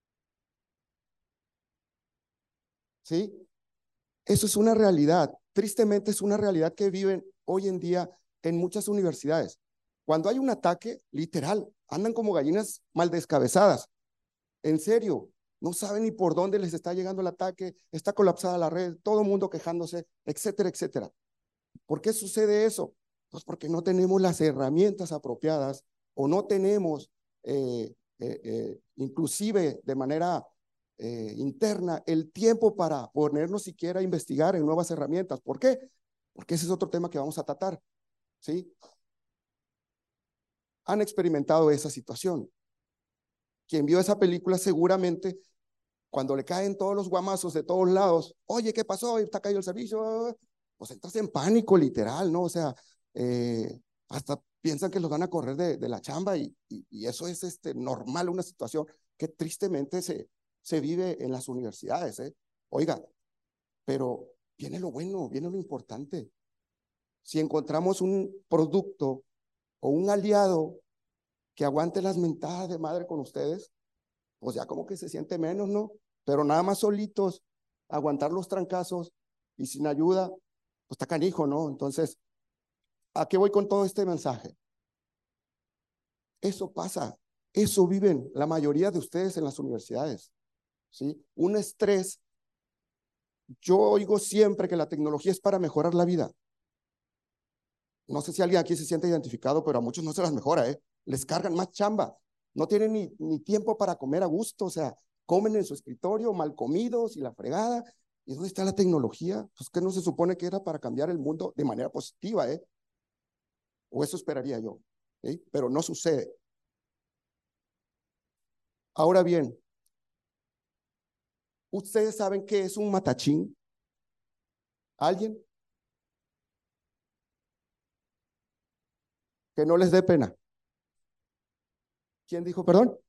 ¿Sí? Eso es una realidad. Tristemente es una realidad que viven hoy en día en muchas universidades. Cuando hay un ataque, literal, andan como gallinas mal descabezadas. En serio, no saben ni por dónde les está llegando el ataque, está colapsada la red, todo el mundo quejándose, etcétera, etcétera. ¿Por qué sucede eso? Pues porque no tenemos las herramientas apropiadas o no tenemos, inclusive de manera interna, el tiempo para ponernos siquiera a investigar en nuevas herramientas. ¿Por qué? Porque ese es otro tema que vamos a tratar, ¿sí? Han experimentado esa situación. Quien vio esa película seguramente, cuando le caen todos los guamazos de todos lados, oye, ¿qué pasó? Está caído el servicio, pues entras en pánico literal, ¿no? O sea, hasta piensan que los van a correr de la chamba y eso es normal, una situación que tristemente se vive en las universidades, ¿eh? Oiga, pero viene lo bueno, viene lo importante. Si encontramos un producto o un aliado que aguante las mentadas de madre con ustedes, pues ya como que se siente menos, ¿no? Pero nada más solitos, aguantar los trancazos y sin ayuda, pues está canijo, ¿no? Entonces, ¿a qué voy con todo este mensaje? Eso pasa, eso viven la mayoría de ustedes en las universidades, ¿sí? Un estrés. Yo oigo siempre que la tecnología es para mejorar la vida. No sé si alguien aquí se siente identificado, pero a muchos no se las mejora, ¿eh? Les cargan más chamba. No tienen ni tiempo para comer a gusto, o sea, comen en su escritorio mal comidos y la fregada. ¿Y dónde está la tecnología? Pues que no se supone que era para cambiar el mundo de manera positiva, ¿eh? O eso esperaría yo, ¿eh? Pero no sucede. Ahora bien, ¿ustedes saben qué es un matachín? ¿Alguien? Que no les dé pena. ¿Quién dijo perdón?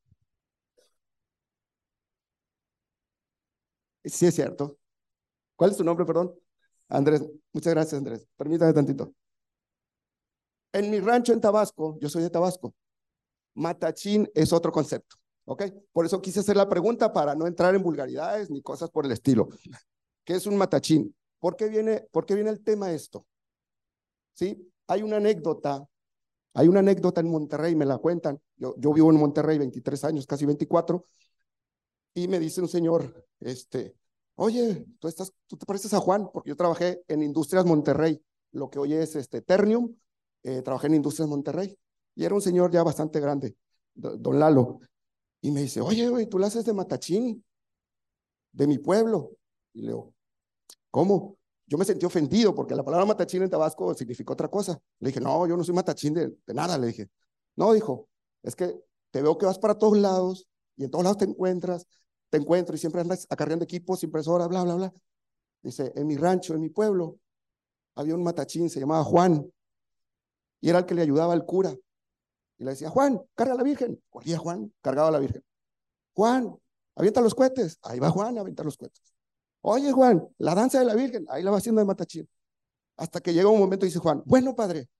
Sí, es cierto. ¿Cuál es tu nombre, perdón? Andrés. Muchas gracias, Andrés. Permítame tantito. En mi rancho en Tabasco, yo soy de Tabasco, matachín es otro concepto, ¿ok? Por eso quise hacer la pregunta para no entrar en vulgaridades ni cosas por el estilo. ¿Qué es un matachín? ¿Por qué viene el tema esto? ¿Sí? Hay una anécdota en Monterrey, me la cuentan. Yo vivo en Monterrey 23 años, casi 24, y me dice un señor, oye, tú te pareces a Juan, porque yo trabajé en Industrias Monterrey, lo que hoy es Ternium, trabajé en Industrias Monterrey, y era un señor ya bastante grande, don Lalo, y me dice, oye, güey, tú la haces de matachín, de mi pueblo. Y le digo, ¿cómo? Yo me sentí ofendido porque la palabra matachín en Tabasco significa otra cosa. Le dije, no, yo no soy matachín de nada, le dije. No, dijo, es que te veo que vas para todos lados y en todos lados te encuentro y siempre andas acarreando equipos, impresoras, bla, bla, bla. Dice, en mi rancho, en mi pueblo, había un matachín, se llamaba Juan, y era el que le ayudaba al cura. Y le decía, Juan, carga a la Virgen. Corría Juan, cargaba a la Virgen. Juan, avienta los cohetes. Ahí va Juan a aventar los cohetes. Oye, Juan, la danza de la Virgen, ahí la va haciendo de matachín. Hasta que llega un momento y dice Juan, bueno, padre,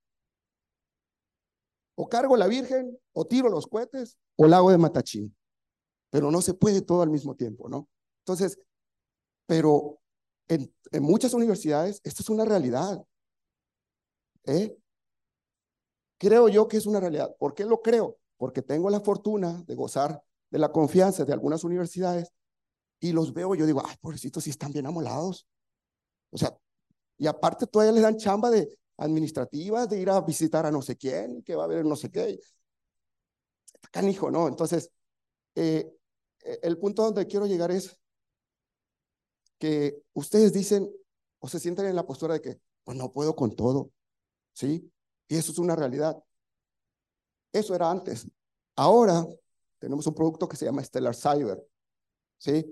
o cargo la Virgen, o tiro los cohetes, o la hago de matachín. Pero no se puede todo al mismo tiempo, ¿no? Entonces, pero en muchas universidades esto es una realidad, ¿eh? Creo yo que es una realidad. ¿Por qué lo creo? Porque tengo la fortuna de gozar de la confianza de algunas universidades y los veo y yo digo, ay, pobrecitos, sí están bien amolados. O sea, y aparte todavía les dan chamba de administrativas, de ir a visitar a no sé quién, que va a haber no sé qué. Está canijo, ¿no? Entonces, el punto donde quiero llegar es que ustedes dicen o se sienten en la postura de que, pues no puedo con todo, ¿sí? Y eso es una realidad. Eso era antes. Ahora tenemos un producto que se llama Stellar Cyber, ¿sí?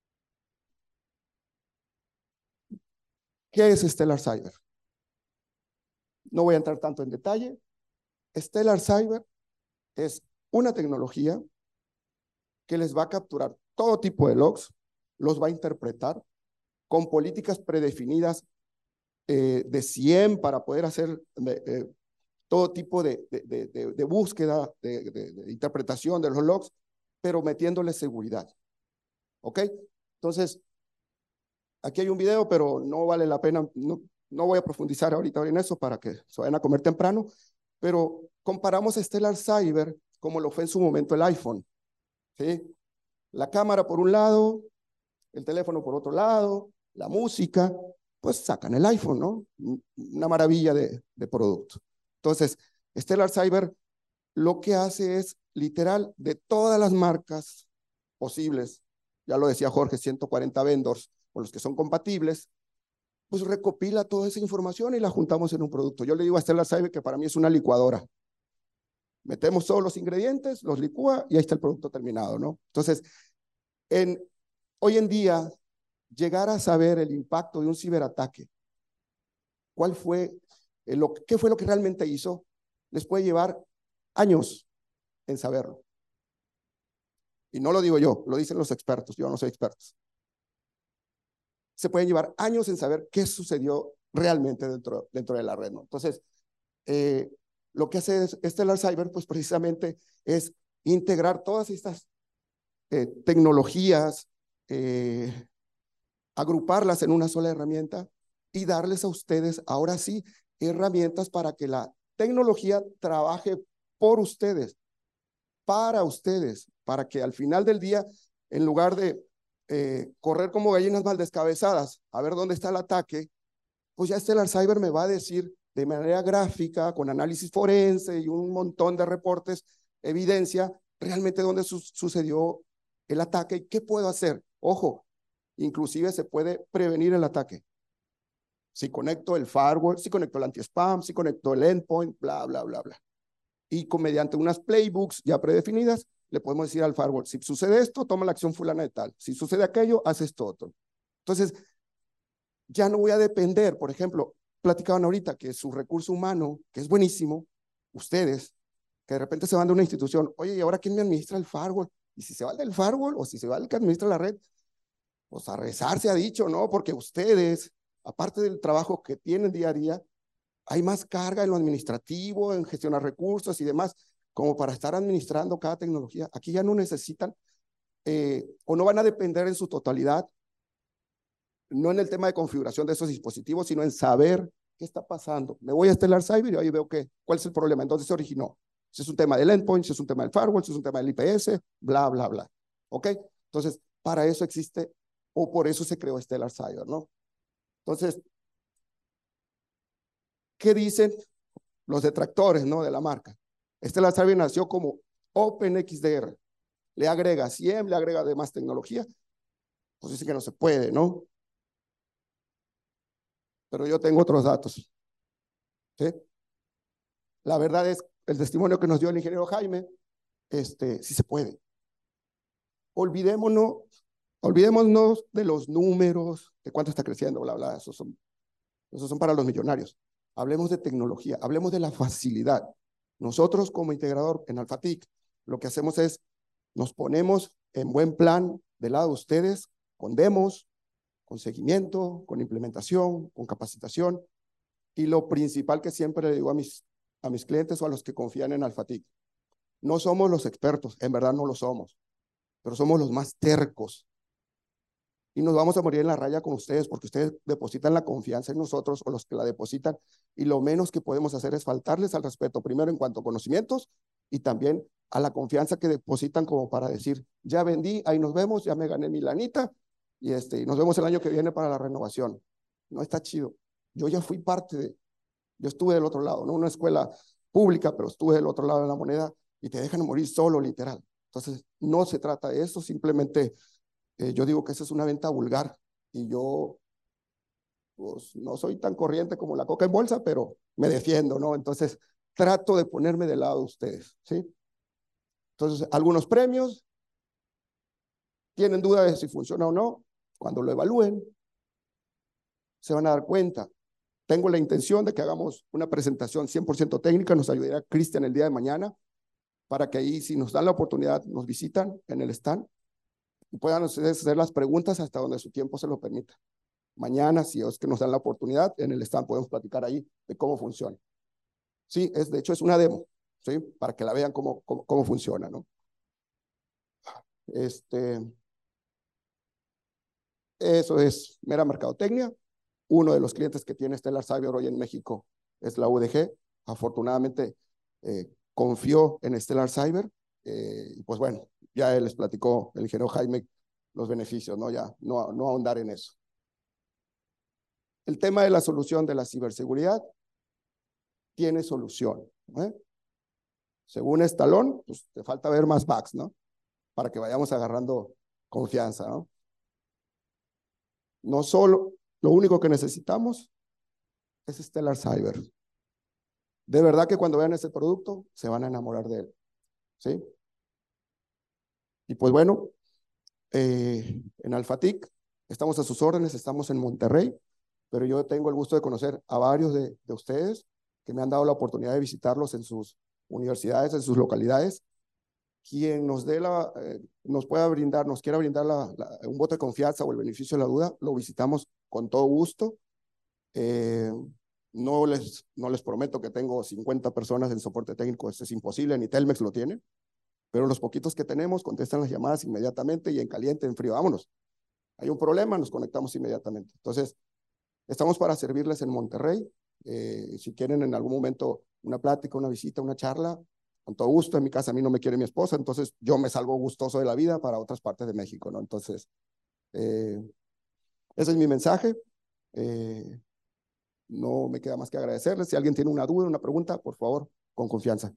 ¿Qué es Stellar Cyber? No voy a entrar tanto en detalle. Stellar Cyber es una tecnología que les va a capturar todo tipo de logs, los va a interpretar con políticas predefinidas de 100 para poder hacer todo tipo de búsqueda, de interpretación de los logs, pero metiéndole seguridad. ¿Ok? Entonces, aquí hay un video, pero no vale la pena, no voy a profundizar ahorita en eso para que se vayan a comer temprano, pero comparamos Stellar Cyber como lo fue en su momento el iPhone, ¿sí? La cámara por un lado, el teléfono por otro lado, la música, pues sacan el iPhone, ¿no? Una maravilla de producto. Entonces, Stellar Cyber lo que hace es literal de todas las marcas posibles, ya lo decía Jorge, 140 vendors con los que son compatibles, pues recopila toda esa información y la juntamos en un producto. Yo le digo a Stellar Cyber que para mí es una licuadora. Metemos todos los ingredientes, los licúa y ahí está el producto terminado, ¿no? Entonces, hoy en día, llegar a saber el impacto de un ciberataque, ¿qué fue lo que realmente hizo? Les puede llevar años en saberlo. Y no lo digo yo, lo dicen los expertos, yo no soy experto. Se pueden llevar años en saber qué sucedió realmente dentro de la red, ¿no? Entonces, lo que hace Stellar Cyber, pues precisamente es integrar todas estas tecnologías, agruparlas en una sola herramienta y darles a ustedes, ahora sí, herramientas para que la tecnología trabaje por ustedes, para que al final del día, en lugar de correr como gallinas mal descabezadas a ver dónde está el ataque, pues ya Stellar Cyber me va a decir de manera gráfica, con análisis forense y un montón de reportes, evidencia realmente dónde sucedió el ataque y qué puedo hacer. Ojo, inclusive se puede prevenir el ataque. Si conecto el firewall, si conecto el anti-spam, si conecto el endpoint, bla, bla, bla, bla. Y mediante unas playbooks ya predefinidas, le podemos decir al firewall, si sucede esto, toma la acción fulana de tal. Si sucede aquello, haz esto otro. Entonces, ya no voy a depender, por ejemplo, platicaban ahorita que su recurso humano, que es buenísimo, ustedes, que de repente se van de una institución, oye, ¿y ahora quién me administra el firewall? Y si se va el del firewall o si se va el que administra la red, pues a rezar se ha dicho, ¿no? Porque ustedes, aparte del trabajo que tienen día a día, hay más carga en lo administrativo, en gestionar recursos y demás, como para estar administrando cada tecnología. Aquí ya no necesitan o no van a depender en su totalidad, no en el tema de configuración de esos dispositivos, sino en saber qué está pasando. Me voy a Stellar Cyber y ahí veo cuál es el problema, entonces se originó. Si es un tema del endpoint, si es un tema del firewall, si es un tema del IPS, bla, bla, bla. ¿Ok? Entonces, para eso existe, o por eso se creó Stellar Cyber, ¿no? Entonces, ¿qué dicen los detractores, ¿no? De la marca? Stellar Cyber nació como OpenXDR. Le agrega SIEM, le agrega además tecnología. Pues dice que no se puede, ¿no? Pero yo tengo otros datos. ¿Sí? La verdad es, el testimonio que nos dio el ingeniero Jaime, sí se puede. Olvidémonos de los números, de cuánto está creciendo, bla, bla, esos son para los millonarios. Hablemos de tecnología, hablemos de la facilidad. Nosotros como integrador en Alphatic, lo que hacemos es, nos ponemos en buen plan del lado de ustedes, con demos, con seguimiento, con implementación, con capacitación, y lo principal que siempre le digo a mis clientes o a los que confían en Alphatic, no somos los expertos, en verdad no lo somos, pero somos los más tercos. Y nos vamos a morir en la raya con ustedes porque ustedes depositan la confianza en nosotros o los que la depositan y lo menos que podemos hacer es faltarles al respeto, primero en cuanto a conocimientos y también a la confianza que depositan como para decir, ya vendí, ahí nos vemos, ya me gané mi lanita y nos vemos el año que viene para la renovación. No está chido. Yo ya fui yo estuve del otro lado, no una escuela pública, pero estuve del otro lado de la moneda y te dejan morir solo, literal. Entonces, no se trata de eso, simplemente yo digo que esa es una venta vulgar y yo pues, no soy tan corriente como la coca en bolsa, pero me defiendo, ¿no? Entonces, trato de ponerme del lado de ustedes, ¿sí? Entonces, algunos premios, tienen duda de si funciona o no, cuando lo evalúen, se van a dar cuenta. Tengo la intención de que hagamos una presentación 100% técnica, nos ayudará Cristian el día de mañana, para que ahí, si nos dan la oportunidad, nos visitan en el stand y puedan ustedes hacer las preguntas hasta donde su tiempo se lo permita. Mañana, si es que nos dan la oportunidad, en el stand podemos platicar ahí de cómo funciona. Sí, de hecho es una demo, ¿sí? Para que la vean cómo funciona, ¿no? Eso es mera mercadotecnia. Uno de los clientes que tiene Stellar Cyber hoy en México es la UDG. Afortunadamente confió en Stellar Cyber. Y pues bueno, ya él les platicó, el ingeniero Jaime, los beneficios, ¿no? Ya no ahondar en eso. El tema de la solución de la ciberseguridad tiene solución. Según Estalón, pues te falta ver más bugs, ¿no? Para que vayamos agarrando confianza, ¿no? No solo, lo único que necesitamos es Stellar Cyber. De verdad que cuando vean este producto se van a enamorar de él, ¿sí? Y pues bueno, en Alfatic estamos a sus órdenes, estamos en Monterrey, pero yo tengo el gusto de conocer a varios de ustedes que me han dado la oportunidad de visitarlos en sus universidades, en sus localidades. Quien nos dé nos pueda brindar, nos quiera brindar un voto de confianza o el beneficio de la duda, lo visitamos con todo gusto. No les prometo que tengo 50 personas en soporte técnico, eso es imposible, ni Telmex lo tiene, pero los poquitos que tenemos contestan las llamadas inmediatamente y en caliente, en frío, vámonos. Hay un problema, nos conectamos inmediatamente. Entonces, estamos para servirles en Monterrey. Si quieren en algún momento una plática, una visita, una charla, con todo gusto. En mi casa a mí no me quiere mi esposa, entonces yo me salgo gustoso de la vida para otras partes de México, ¿no? Entonces, ese es mi mensaje. No me queda más que agradecerles. Si alguien tiene una duda, una pregunta, por favor, con confianza.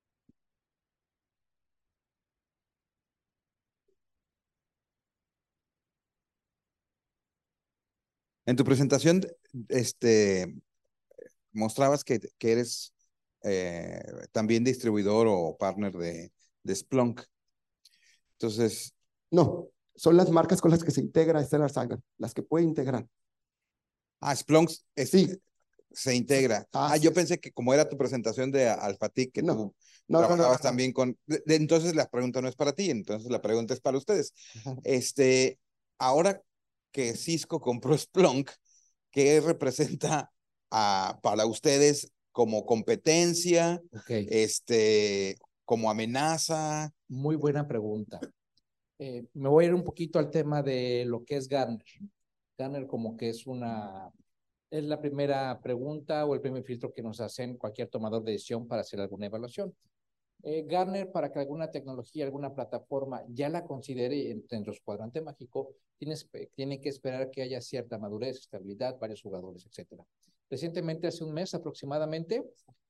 En tu presentación, mostrabas que eres también distribuidor o partner de Splunk. Entonces. No, son las marcas con las que se integra Stellar Cyber, las que puede integrar. Splunk sí. Se integra. Yo pensé que como era tu presentación de Alfatic, que tú trabajabas también con. Entonces la pregunta no es para ti, entonces la pregunta es para ustedes. Ahora que Cisco compró Splunk, ¿qué representa para ustedes como competencia, como amenaza? Muy buena pregunta. Me voy a ir un poquito al tema de lo que es Gartner. Gartner como que es la primera pregunta o el primer filtro que nos hacen cualquier tomador de decisión para hacer alguna evaluación. Gartner, para que alguna tecnología, alguna plataforma ya la considere dentro de su cuadrante mágico, tiene que esperar que haya cierta madurez, estabilidad, varios jugadores, etcétera. Recientemente, hace un mes aproximadamente,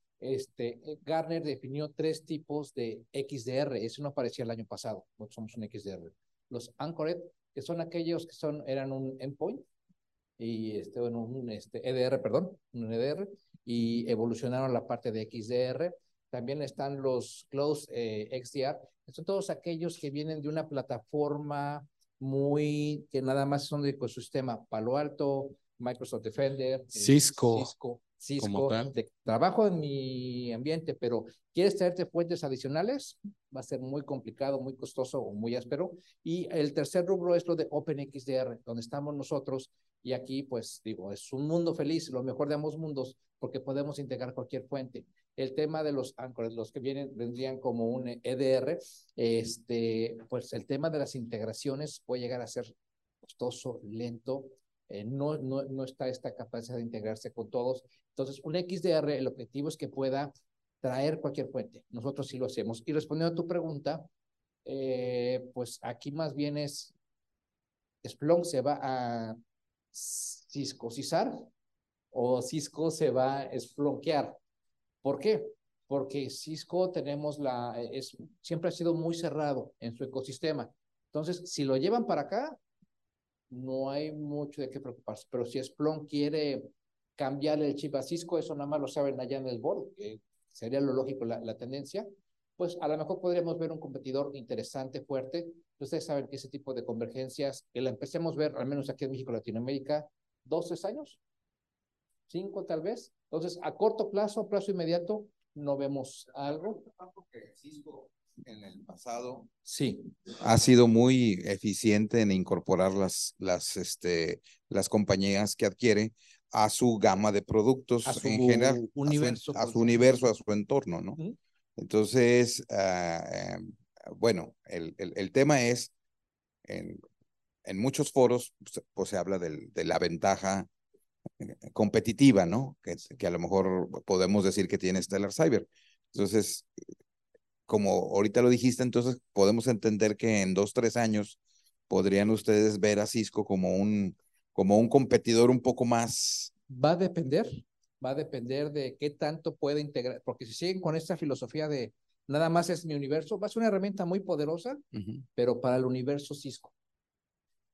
Gartner definió 3 tipos de XDR. Eso no aparecía el año pasado. Nosotros somos un XDR. Los Anchored, que son aquellos que eran un endpoint, y un EDR, perdón, un EDR, y evolucionaron la parte de XDR. También están los Close XDR, son todos aquellos que vienen de una plataforma que nada más son de ecosistema Palo Alto, Microsoft Defender, Cisco como tal. Trabajo en mi ambiente, pero quieres traerte fuentes adicionales, va a ser muy complicado, muy costoso o muy áspero. Y el tercer rubro es lo de OpenXDR, donde estamos nosotros, y aquí pues digo, es un mundo feliz, lo mejor de ambos mundos, porque podemos integrar cualquier fuente. El tema de los anchors, los que vendrían como un EDR, pues el tema de las integraciones puede llegar a ser costoso, lento, no está esta capacidad de integrarse con todos. Entonces, un XDR, el objetivo es que pueda traer cualquier fuente. Nosotros sí lo hacemos. Y respondiendo a tu pregunta, pues aquí más bien Splunk se va a Cisco-cizar o Cisco se va a splunkear. ¿Por qué? Porque Cisco siempre ha sido muy cerrado en su ecosistema. Entonces, si lo llevan para acá, no hay mucho de qué preocuparse. Pero si Splunk quiere cambiarle el chip a Cisco, eso nada más lo saben allá en el board, que sería lo lógico, la tendencia, pues a lo mejor podríamos ver un competidor interesante, fuerte. Ustedes saben que ese tipo de convergencias, que la empecemos a ver, al menos aquí en México, Latinoamérica, 2, 3 años, 5 tal vez. Entonces, a corto plazo, a plazo inmediato, no vemos algo. Cisco en el pasado sí ha sido muy eficiente en incorporar las compañías que adquiere a su gama de productos en general, a su universo, a su entorno, ¿no? Entonces, bueno, el tema es, en muchos foros, pues se habla de la ventaja competitiva, ¿no? Que a lo mejor podemos decir que tiene Stellar Cyber. Entonces, como ahorita lo dijiste, entonces podemos entender que en 2, 3 años podrían ustedes ver a Cisco como un competidor un poco más. Va a depender de qué tanto puede integrar, porque si siguen con esta filosofía de nada más es mi universo, va a ser una herramienta muy poderosa, pero para el universo Cisco.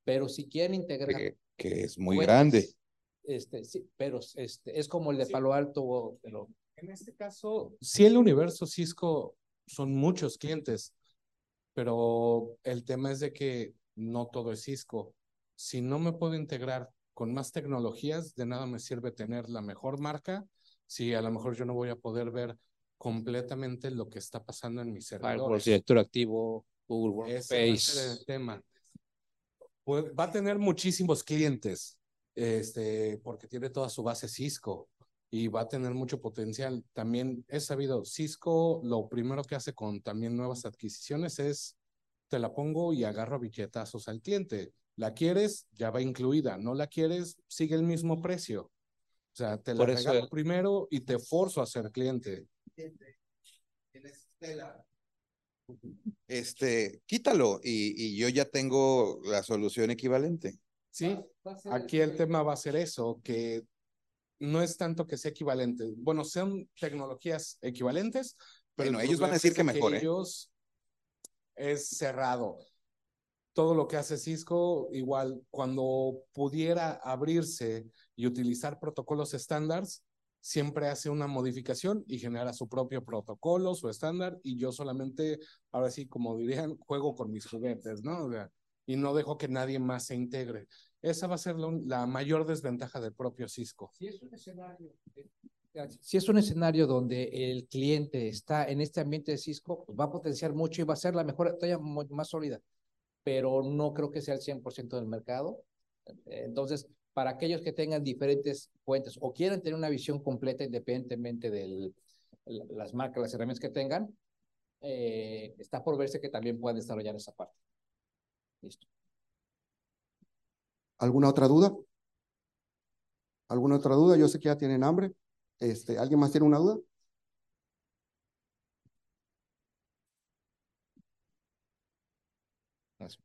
Pero si quieren integrar que es muy fuentes, grande. Sí, pero es como el de Palo Alto, pero en este caso, sí, el universo Cisco son muchos clientes, pero el tema es de que no todo es Cisco. Si no me puedo integrar con más tecnologías, de nada me sirve tener la mejor marca si a lo mejor yo no voy a poder ver completamente lo que está pasando en mis Firewall, servidores. director activo, Google Ese va a ser Workspace. el tema. Pues va a tener muchísimos clientes, porque tiene toda su base Cisco y va a tener mucho potencial. También he sabido, Cisco lo primero que hace con también nuevas adquisiciones es, te la pongo y agarro a billetazos al cliente. ¿La quieres? Ya va incluida. ¿No la quieres? Sigue el mismo precio. O sea, te la regalo primero y te forzo a ser cliente. Quítalo y yo ya tengo la solución equivalente. Sí, aquí el tema va a ser eso, que no es tanto que sea equivalente. Bueno, sean tecnologías equivalentes, pero bueno, ellos van a decir que mejor, ellos es cerrado. Todo lo que hace Cisco, igual, cuando pudiera abrirse y utilizar protocolos estándares, siempre hace una modificación y genera su propio protocolo, su estándar, y yo solamente, ahora sí, como dirían, juego con mis juguetes, ¿no? O sea, y no dejo que nadie más se integre. Esa va a ser la mayor desventaja del propio Cisco. Si es un escenario donde el cliente está en este ambiente de Cisco, pues va a potenciar mucho y va a ser la mejor, todavía más sólida, pero no creo que sea el 100% del mercado. Entonces, para aquellos que tengan diferentes fuentes o quieran tener una visión completa independientemente de las marcas, las herramientas que tengan, está por verse que también puedan desarrollar esa parte. Listo. ¿Alguna otra duda? ¿Alguna otra duda? Yo sé que ya tienen hambre. ¿Alguien más tiene una duda? Gracias.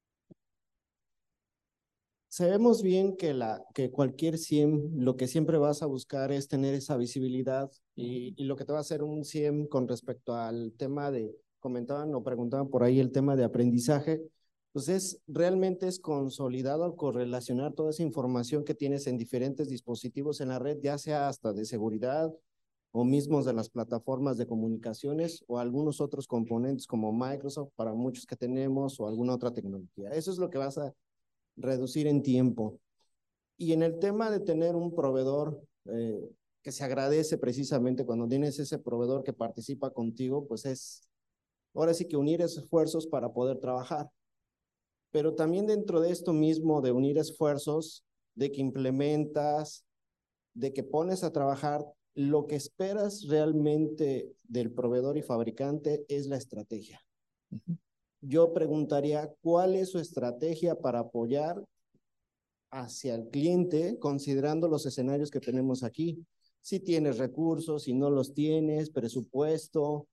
Sabemos bien que cualquier SIEM, lo que siempre vas a buscar es tener esa visibilidad y lo que te va a hacer un SIEM con respecto al tema comentaban o preguntaban por ahí el tema de aprendizaje, pues realmente es consolidado al correlacionar toda esa información que tienes en diferentes dispositivos en la red, ya sea hasta de seguridad o mismos de las plataformas de comunicaciones o algunos otros componentes como Microsoft para muchos que tenemos o alguna otra tecnología. Eso es lo que vas a reducir en tiempo. Y en el tema de tener un proveedor que se agradece precisamente cuando tienes ese proveedor que participa contigo, pues ahora sí que unir esfuerzos para poder trabajar. Pero también dentro de esto mismo de unir esfuerzos, de que implementas, de que pones a trabajar, lo que esperas realmente del proveedor y fabricante es la estrategia. Yo preguntaría, ¿cuál es su estrategia para apoyar hacia el cliente, considerando los escenarios que tenemos aquí? Si tienes recursos, si no los tienes, presupuesto,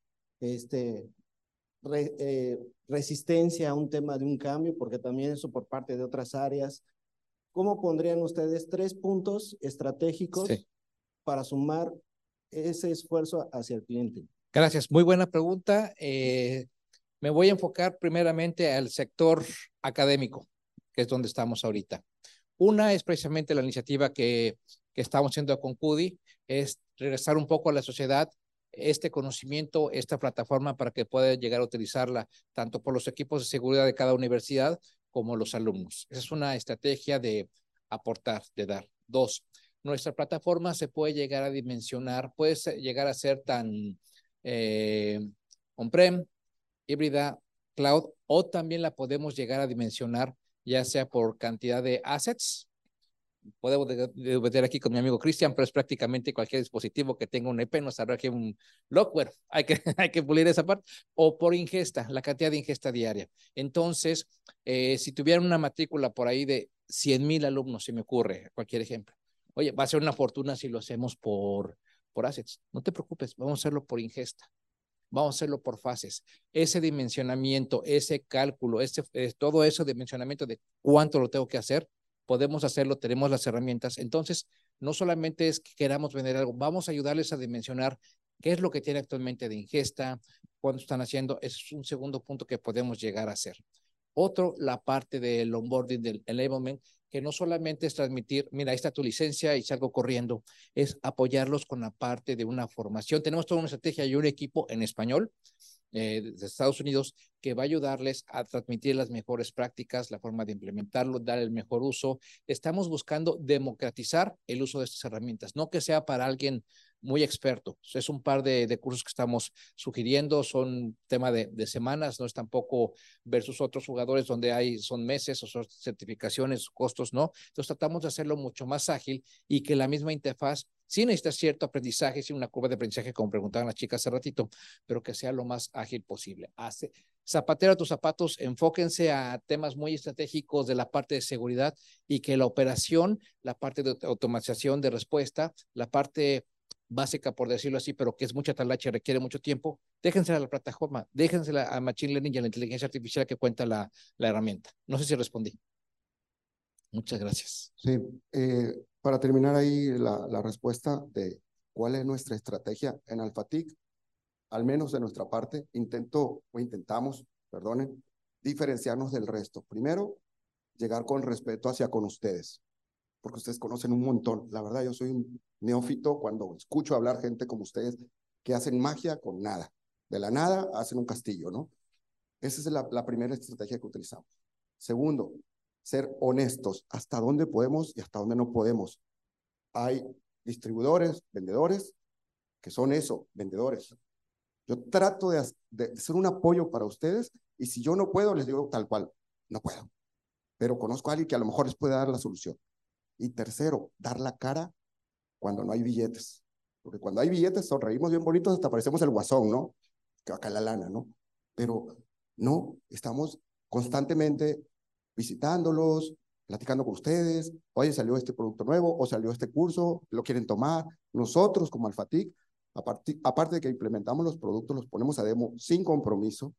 resistencia a un tema de un cambio, porque también eso por parte de otras áreas. ¿Cómo pondrían ustedes 3 puntos estratégicos para sumar ese esfuerzo hacia el cliente? Gracias, muy buena pregunta. Me voy a enfocar primeramente al sector académico, que es donde estamos ahorita. Una es precisamente la iniciativa que estamos haciendo con CUDI, es regresar un poco a la sociedad este conocimiento, esta plataforma para que pueda llegar a utilizarla tanto por los equipos de seguridad de cada universidad como los alumnos. Esa es una estrategia de aportar, de dar. 2, nuestra plataforma se puede llegar a dimensionar, puede llegar a ser tan on-prem, híbrida, cloud, o también la podemos llegar a dimensionar ya sea por cantidad de assets. Podemos meter aquí con mi amigo Cristian, pero es prácticamente cualquier dispositivo que tenga un EP, nos hará que un logware, hay que pulir esa parte, o por ingesta, la cantidad de ingesta diaria. Entonces, si tuvieran una matrícula por ahí de 100,000 alumnos, si me ocurre, cualquier ejemplo, oye, va a ser una fortuna si lo hacemos por assets. No te preocupes, vamos a hacerlo por ingesta. Vamos a hacerlo por fases. Ese dimensionamiento, ese cálculo, todo ese dimensionamiento de cuánto lo tengo que hacer, podemos hacerlo, tenemos las herramientas. Entonces, no solamente es que queramos vender algo, vamos a ayudarles a dimensionar qué es lo que tiene actualmente de ingesta, cuánto están haciendo. Ese es un segundo punto que podemos llegar a hacer. Otro, la parte del onboarding, del enablement, que no solamente es transmitir, mira, ahí está tu licencia y salgo corriendo, es apoyarlos con la parte de una formación. Tenemos toda una estrategia y un equipo en español de Estados Unidos que va a ayudarles a transmitir las mejores prácticas, la forma de implementarlo, dar el mejor uso. Estamos buscando democratizar el uso de estas herramientas, no que sea para alguien muy experto. Es un par de cursos que estamos sugiriendo, son tema de semanas, no es tampoco versus otros jugadores donde son meses o son certificaciones, costos, ¿no? Entonces tratamos de hacerlo mucho más ágil y que la misma interfaz sí necesita cierto aprendizaje, sí una curva de aprendizaje, como preguntaban las chicas hace ratito, pero que sea lo más ágil posible. Zapatero a tus zapatos, enfóquense a temas muy estratégicos de la parte de seguridad y que la operación, la parte de automatización de respuesta, la parte básica, por decirlo así, pero que es mucha talacha y requiere mucho tiempo, déjensela a la plataforma, déjensela a Machine Learning y a la inteligencia artificial que cuenta la herramienta. No sé si respondí. Muchas gracias. Sí, para terminar ahí la respuesta de cuál es nuestra estrategia en Alphatic, al menos de nuestra parte, intentamos, perdonen, diferenciarnos del resto. Primero, llegar con respeto hacia con ustedes, porque ustedes conocen un montón. La verdad, yo soy un neófito cuando escucho hablar gente como ustedes que hacen magia con nada. De la nada hacen un castillo, ¿no? Esa es la primera estrategia que utilizamos. Segundo, ser honestos, hasta dónde podemos y hasta dónde no podemos. Hay distribuidores, vendedores, que son eso, vendedores. Yo trato de ser un apoyo para ustedes y si yo no puedo, les digo tal cual, no puedo. Pero conozco a alguien que a lo mejor les puede dar la solución. Y tercero, dar la cara cuando no hay billetes. Porque cuando hay billetes, sonreímos bien bonitos, hasta parecemos el guasón, ¿no? Que acá la lana, ¿no? Pero no, estamos constantemente visitándolos, platicando con ustedes. Oye, salió este producto nuevo o salió este curso, lo quieren tomar. Nosotros como Alphatic, aparte de que implementamos los productos, los ponemos a demo sin compromiso.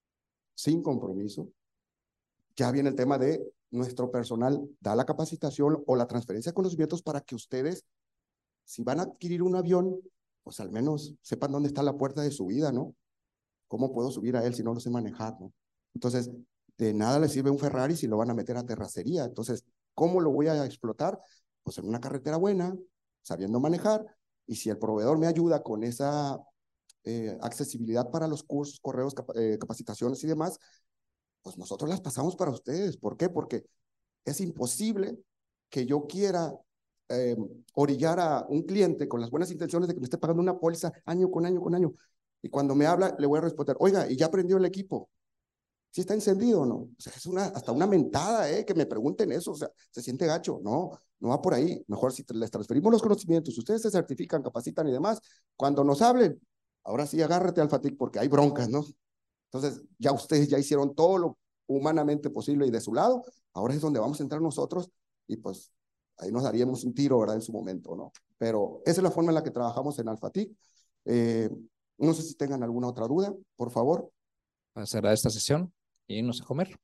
Ya viene el tema de nuestro personal da la capacitación o la transferencia de conocimientos para que ustedes, si van a adquirir un avión, pues al menos sepan dónde está la puerta de subida, ¿no? ¿Cómo puedo subir a él si no lo sé manejar, ¿no? Entonces, de nada les sirve un Ferrari si lo van a meter a terracería. Entonces, ¿cómo lo voy a explotar? Pues en una carretera buena, sabiendo manejar, y si el proveedor me ayuda con esa accesibilidad para los cursos, correos, capacitaciones y demás, pues nosotros las pasamos para ustedes. ¿Por qué? Porque es imposible que yo quiera orillar a un cliente con las buenas intenciones de que me esté pagando una póliza año con año con año. Y cuando me habla, le voy a responder, oiga, ¿y ya prendió el equipo? ¿Sí está encendido o no? O sea, es hasta una mentada, que me pregunten eso, o sea, se siente gacho. No, no va por ahí. Mejor si les transferimos los conocimientos, ustedes se certifican, capacitan y demás, cuando nos hablen, ahora sí agárrate al Alphatic porque hay broncas, ¿no? Entonces, ya ustedes ya hicieron todo lo humanamente posible y de su lado, ahora es donde vamos a entrar nosotros y pues ahí nos daríamos un tiro, ¿verdad? En su momento, ¿no? Pero esa es la forma en la que trabajamos en Alphatic. No sé si tengan alguna otra duda, por favor. Para cerrar esta sesión y irnos a comer.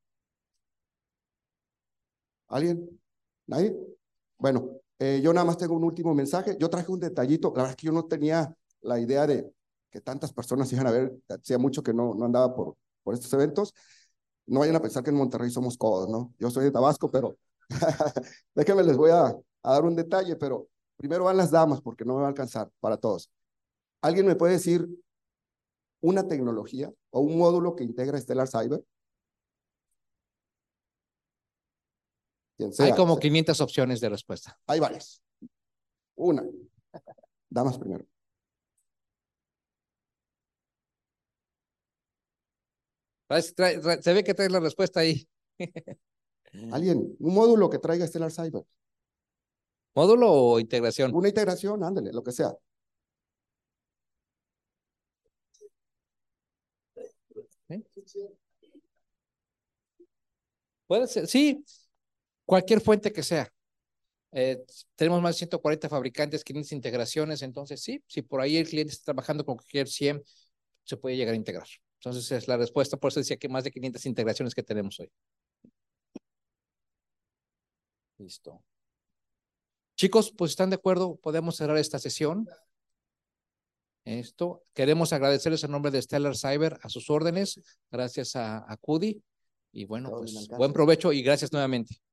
¿Alguien? ¿Nadie? Bueno, yo nada más tengo un último mensaje. Yo traje un detallito. La verdad es que yo no tenía la idea de que tantas personas iban a ver. Hacía mucho que no andaba por estos eventos. No vayan a pensar que en Monterrey somos codos, ¿no? Yo soy de Tabasco, pero déjenme, les voy a dar un detalle, pero primero van las damas porque no me va a alcanzar para todos. ¿Alguien me puede decir una tecnología o un módulo que integra Stellar Cyber? Quien sea. Hay como 500 opciones de respuesta. Hay varias. Una. Damas primero. Se ve que traes la respuesta ahí. ¿Alguien? Un módulo que traiga Stellar Cyber. ¿Módulo o integración? Una integración, ándale, lo que sea. Puede ser, sí, cualquier fuente que sea. Tenemos más de 140 fabricantes, 500 integraciones, entonces sí, si por ahí el cliente está trabajando con cualquier 100, se puede llegar a integrar. Entonces es la respuesta, por eso decía que más de 500 integraciones que tenemos hoy. Listo. Chicos, pues ¿están de acuerdo? Podemos cerrar esta sesión. Queremos agradecerles en nombre de Stellar Cyber a sus órdenes, gracias a CUDI. Y bueno, Todo bien pues alcance. buen provecho y gracias nuevamente.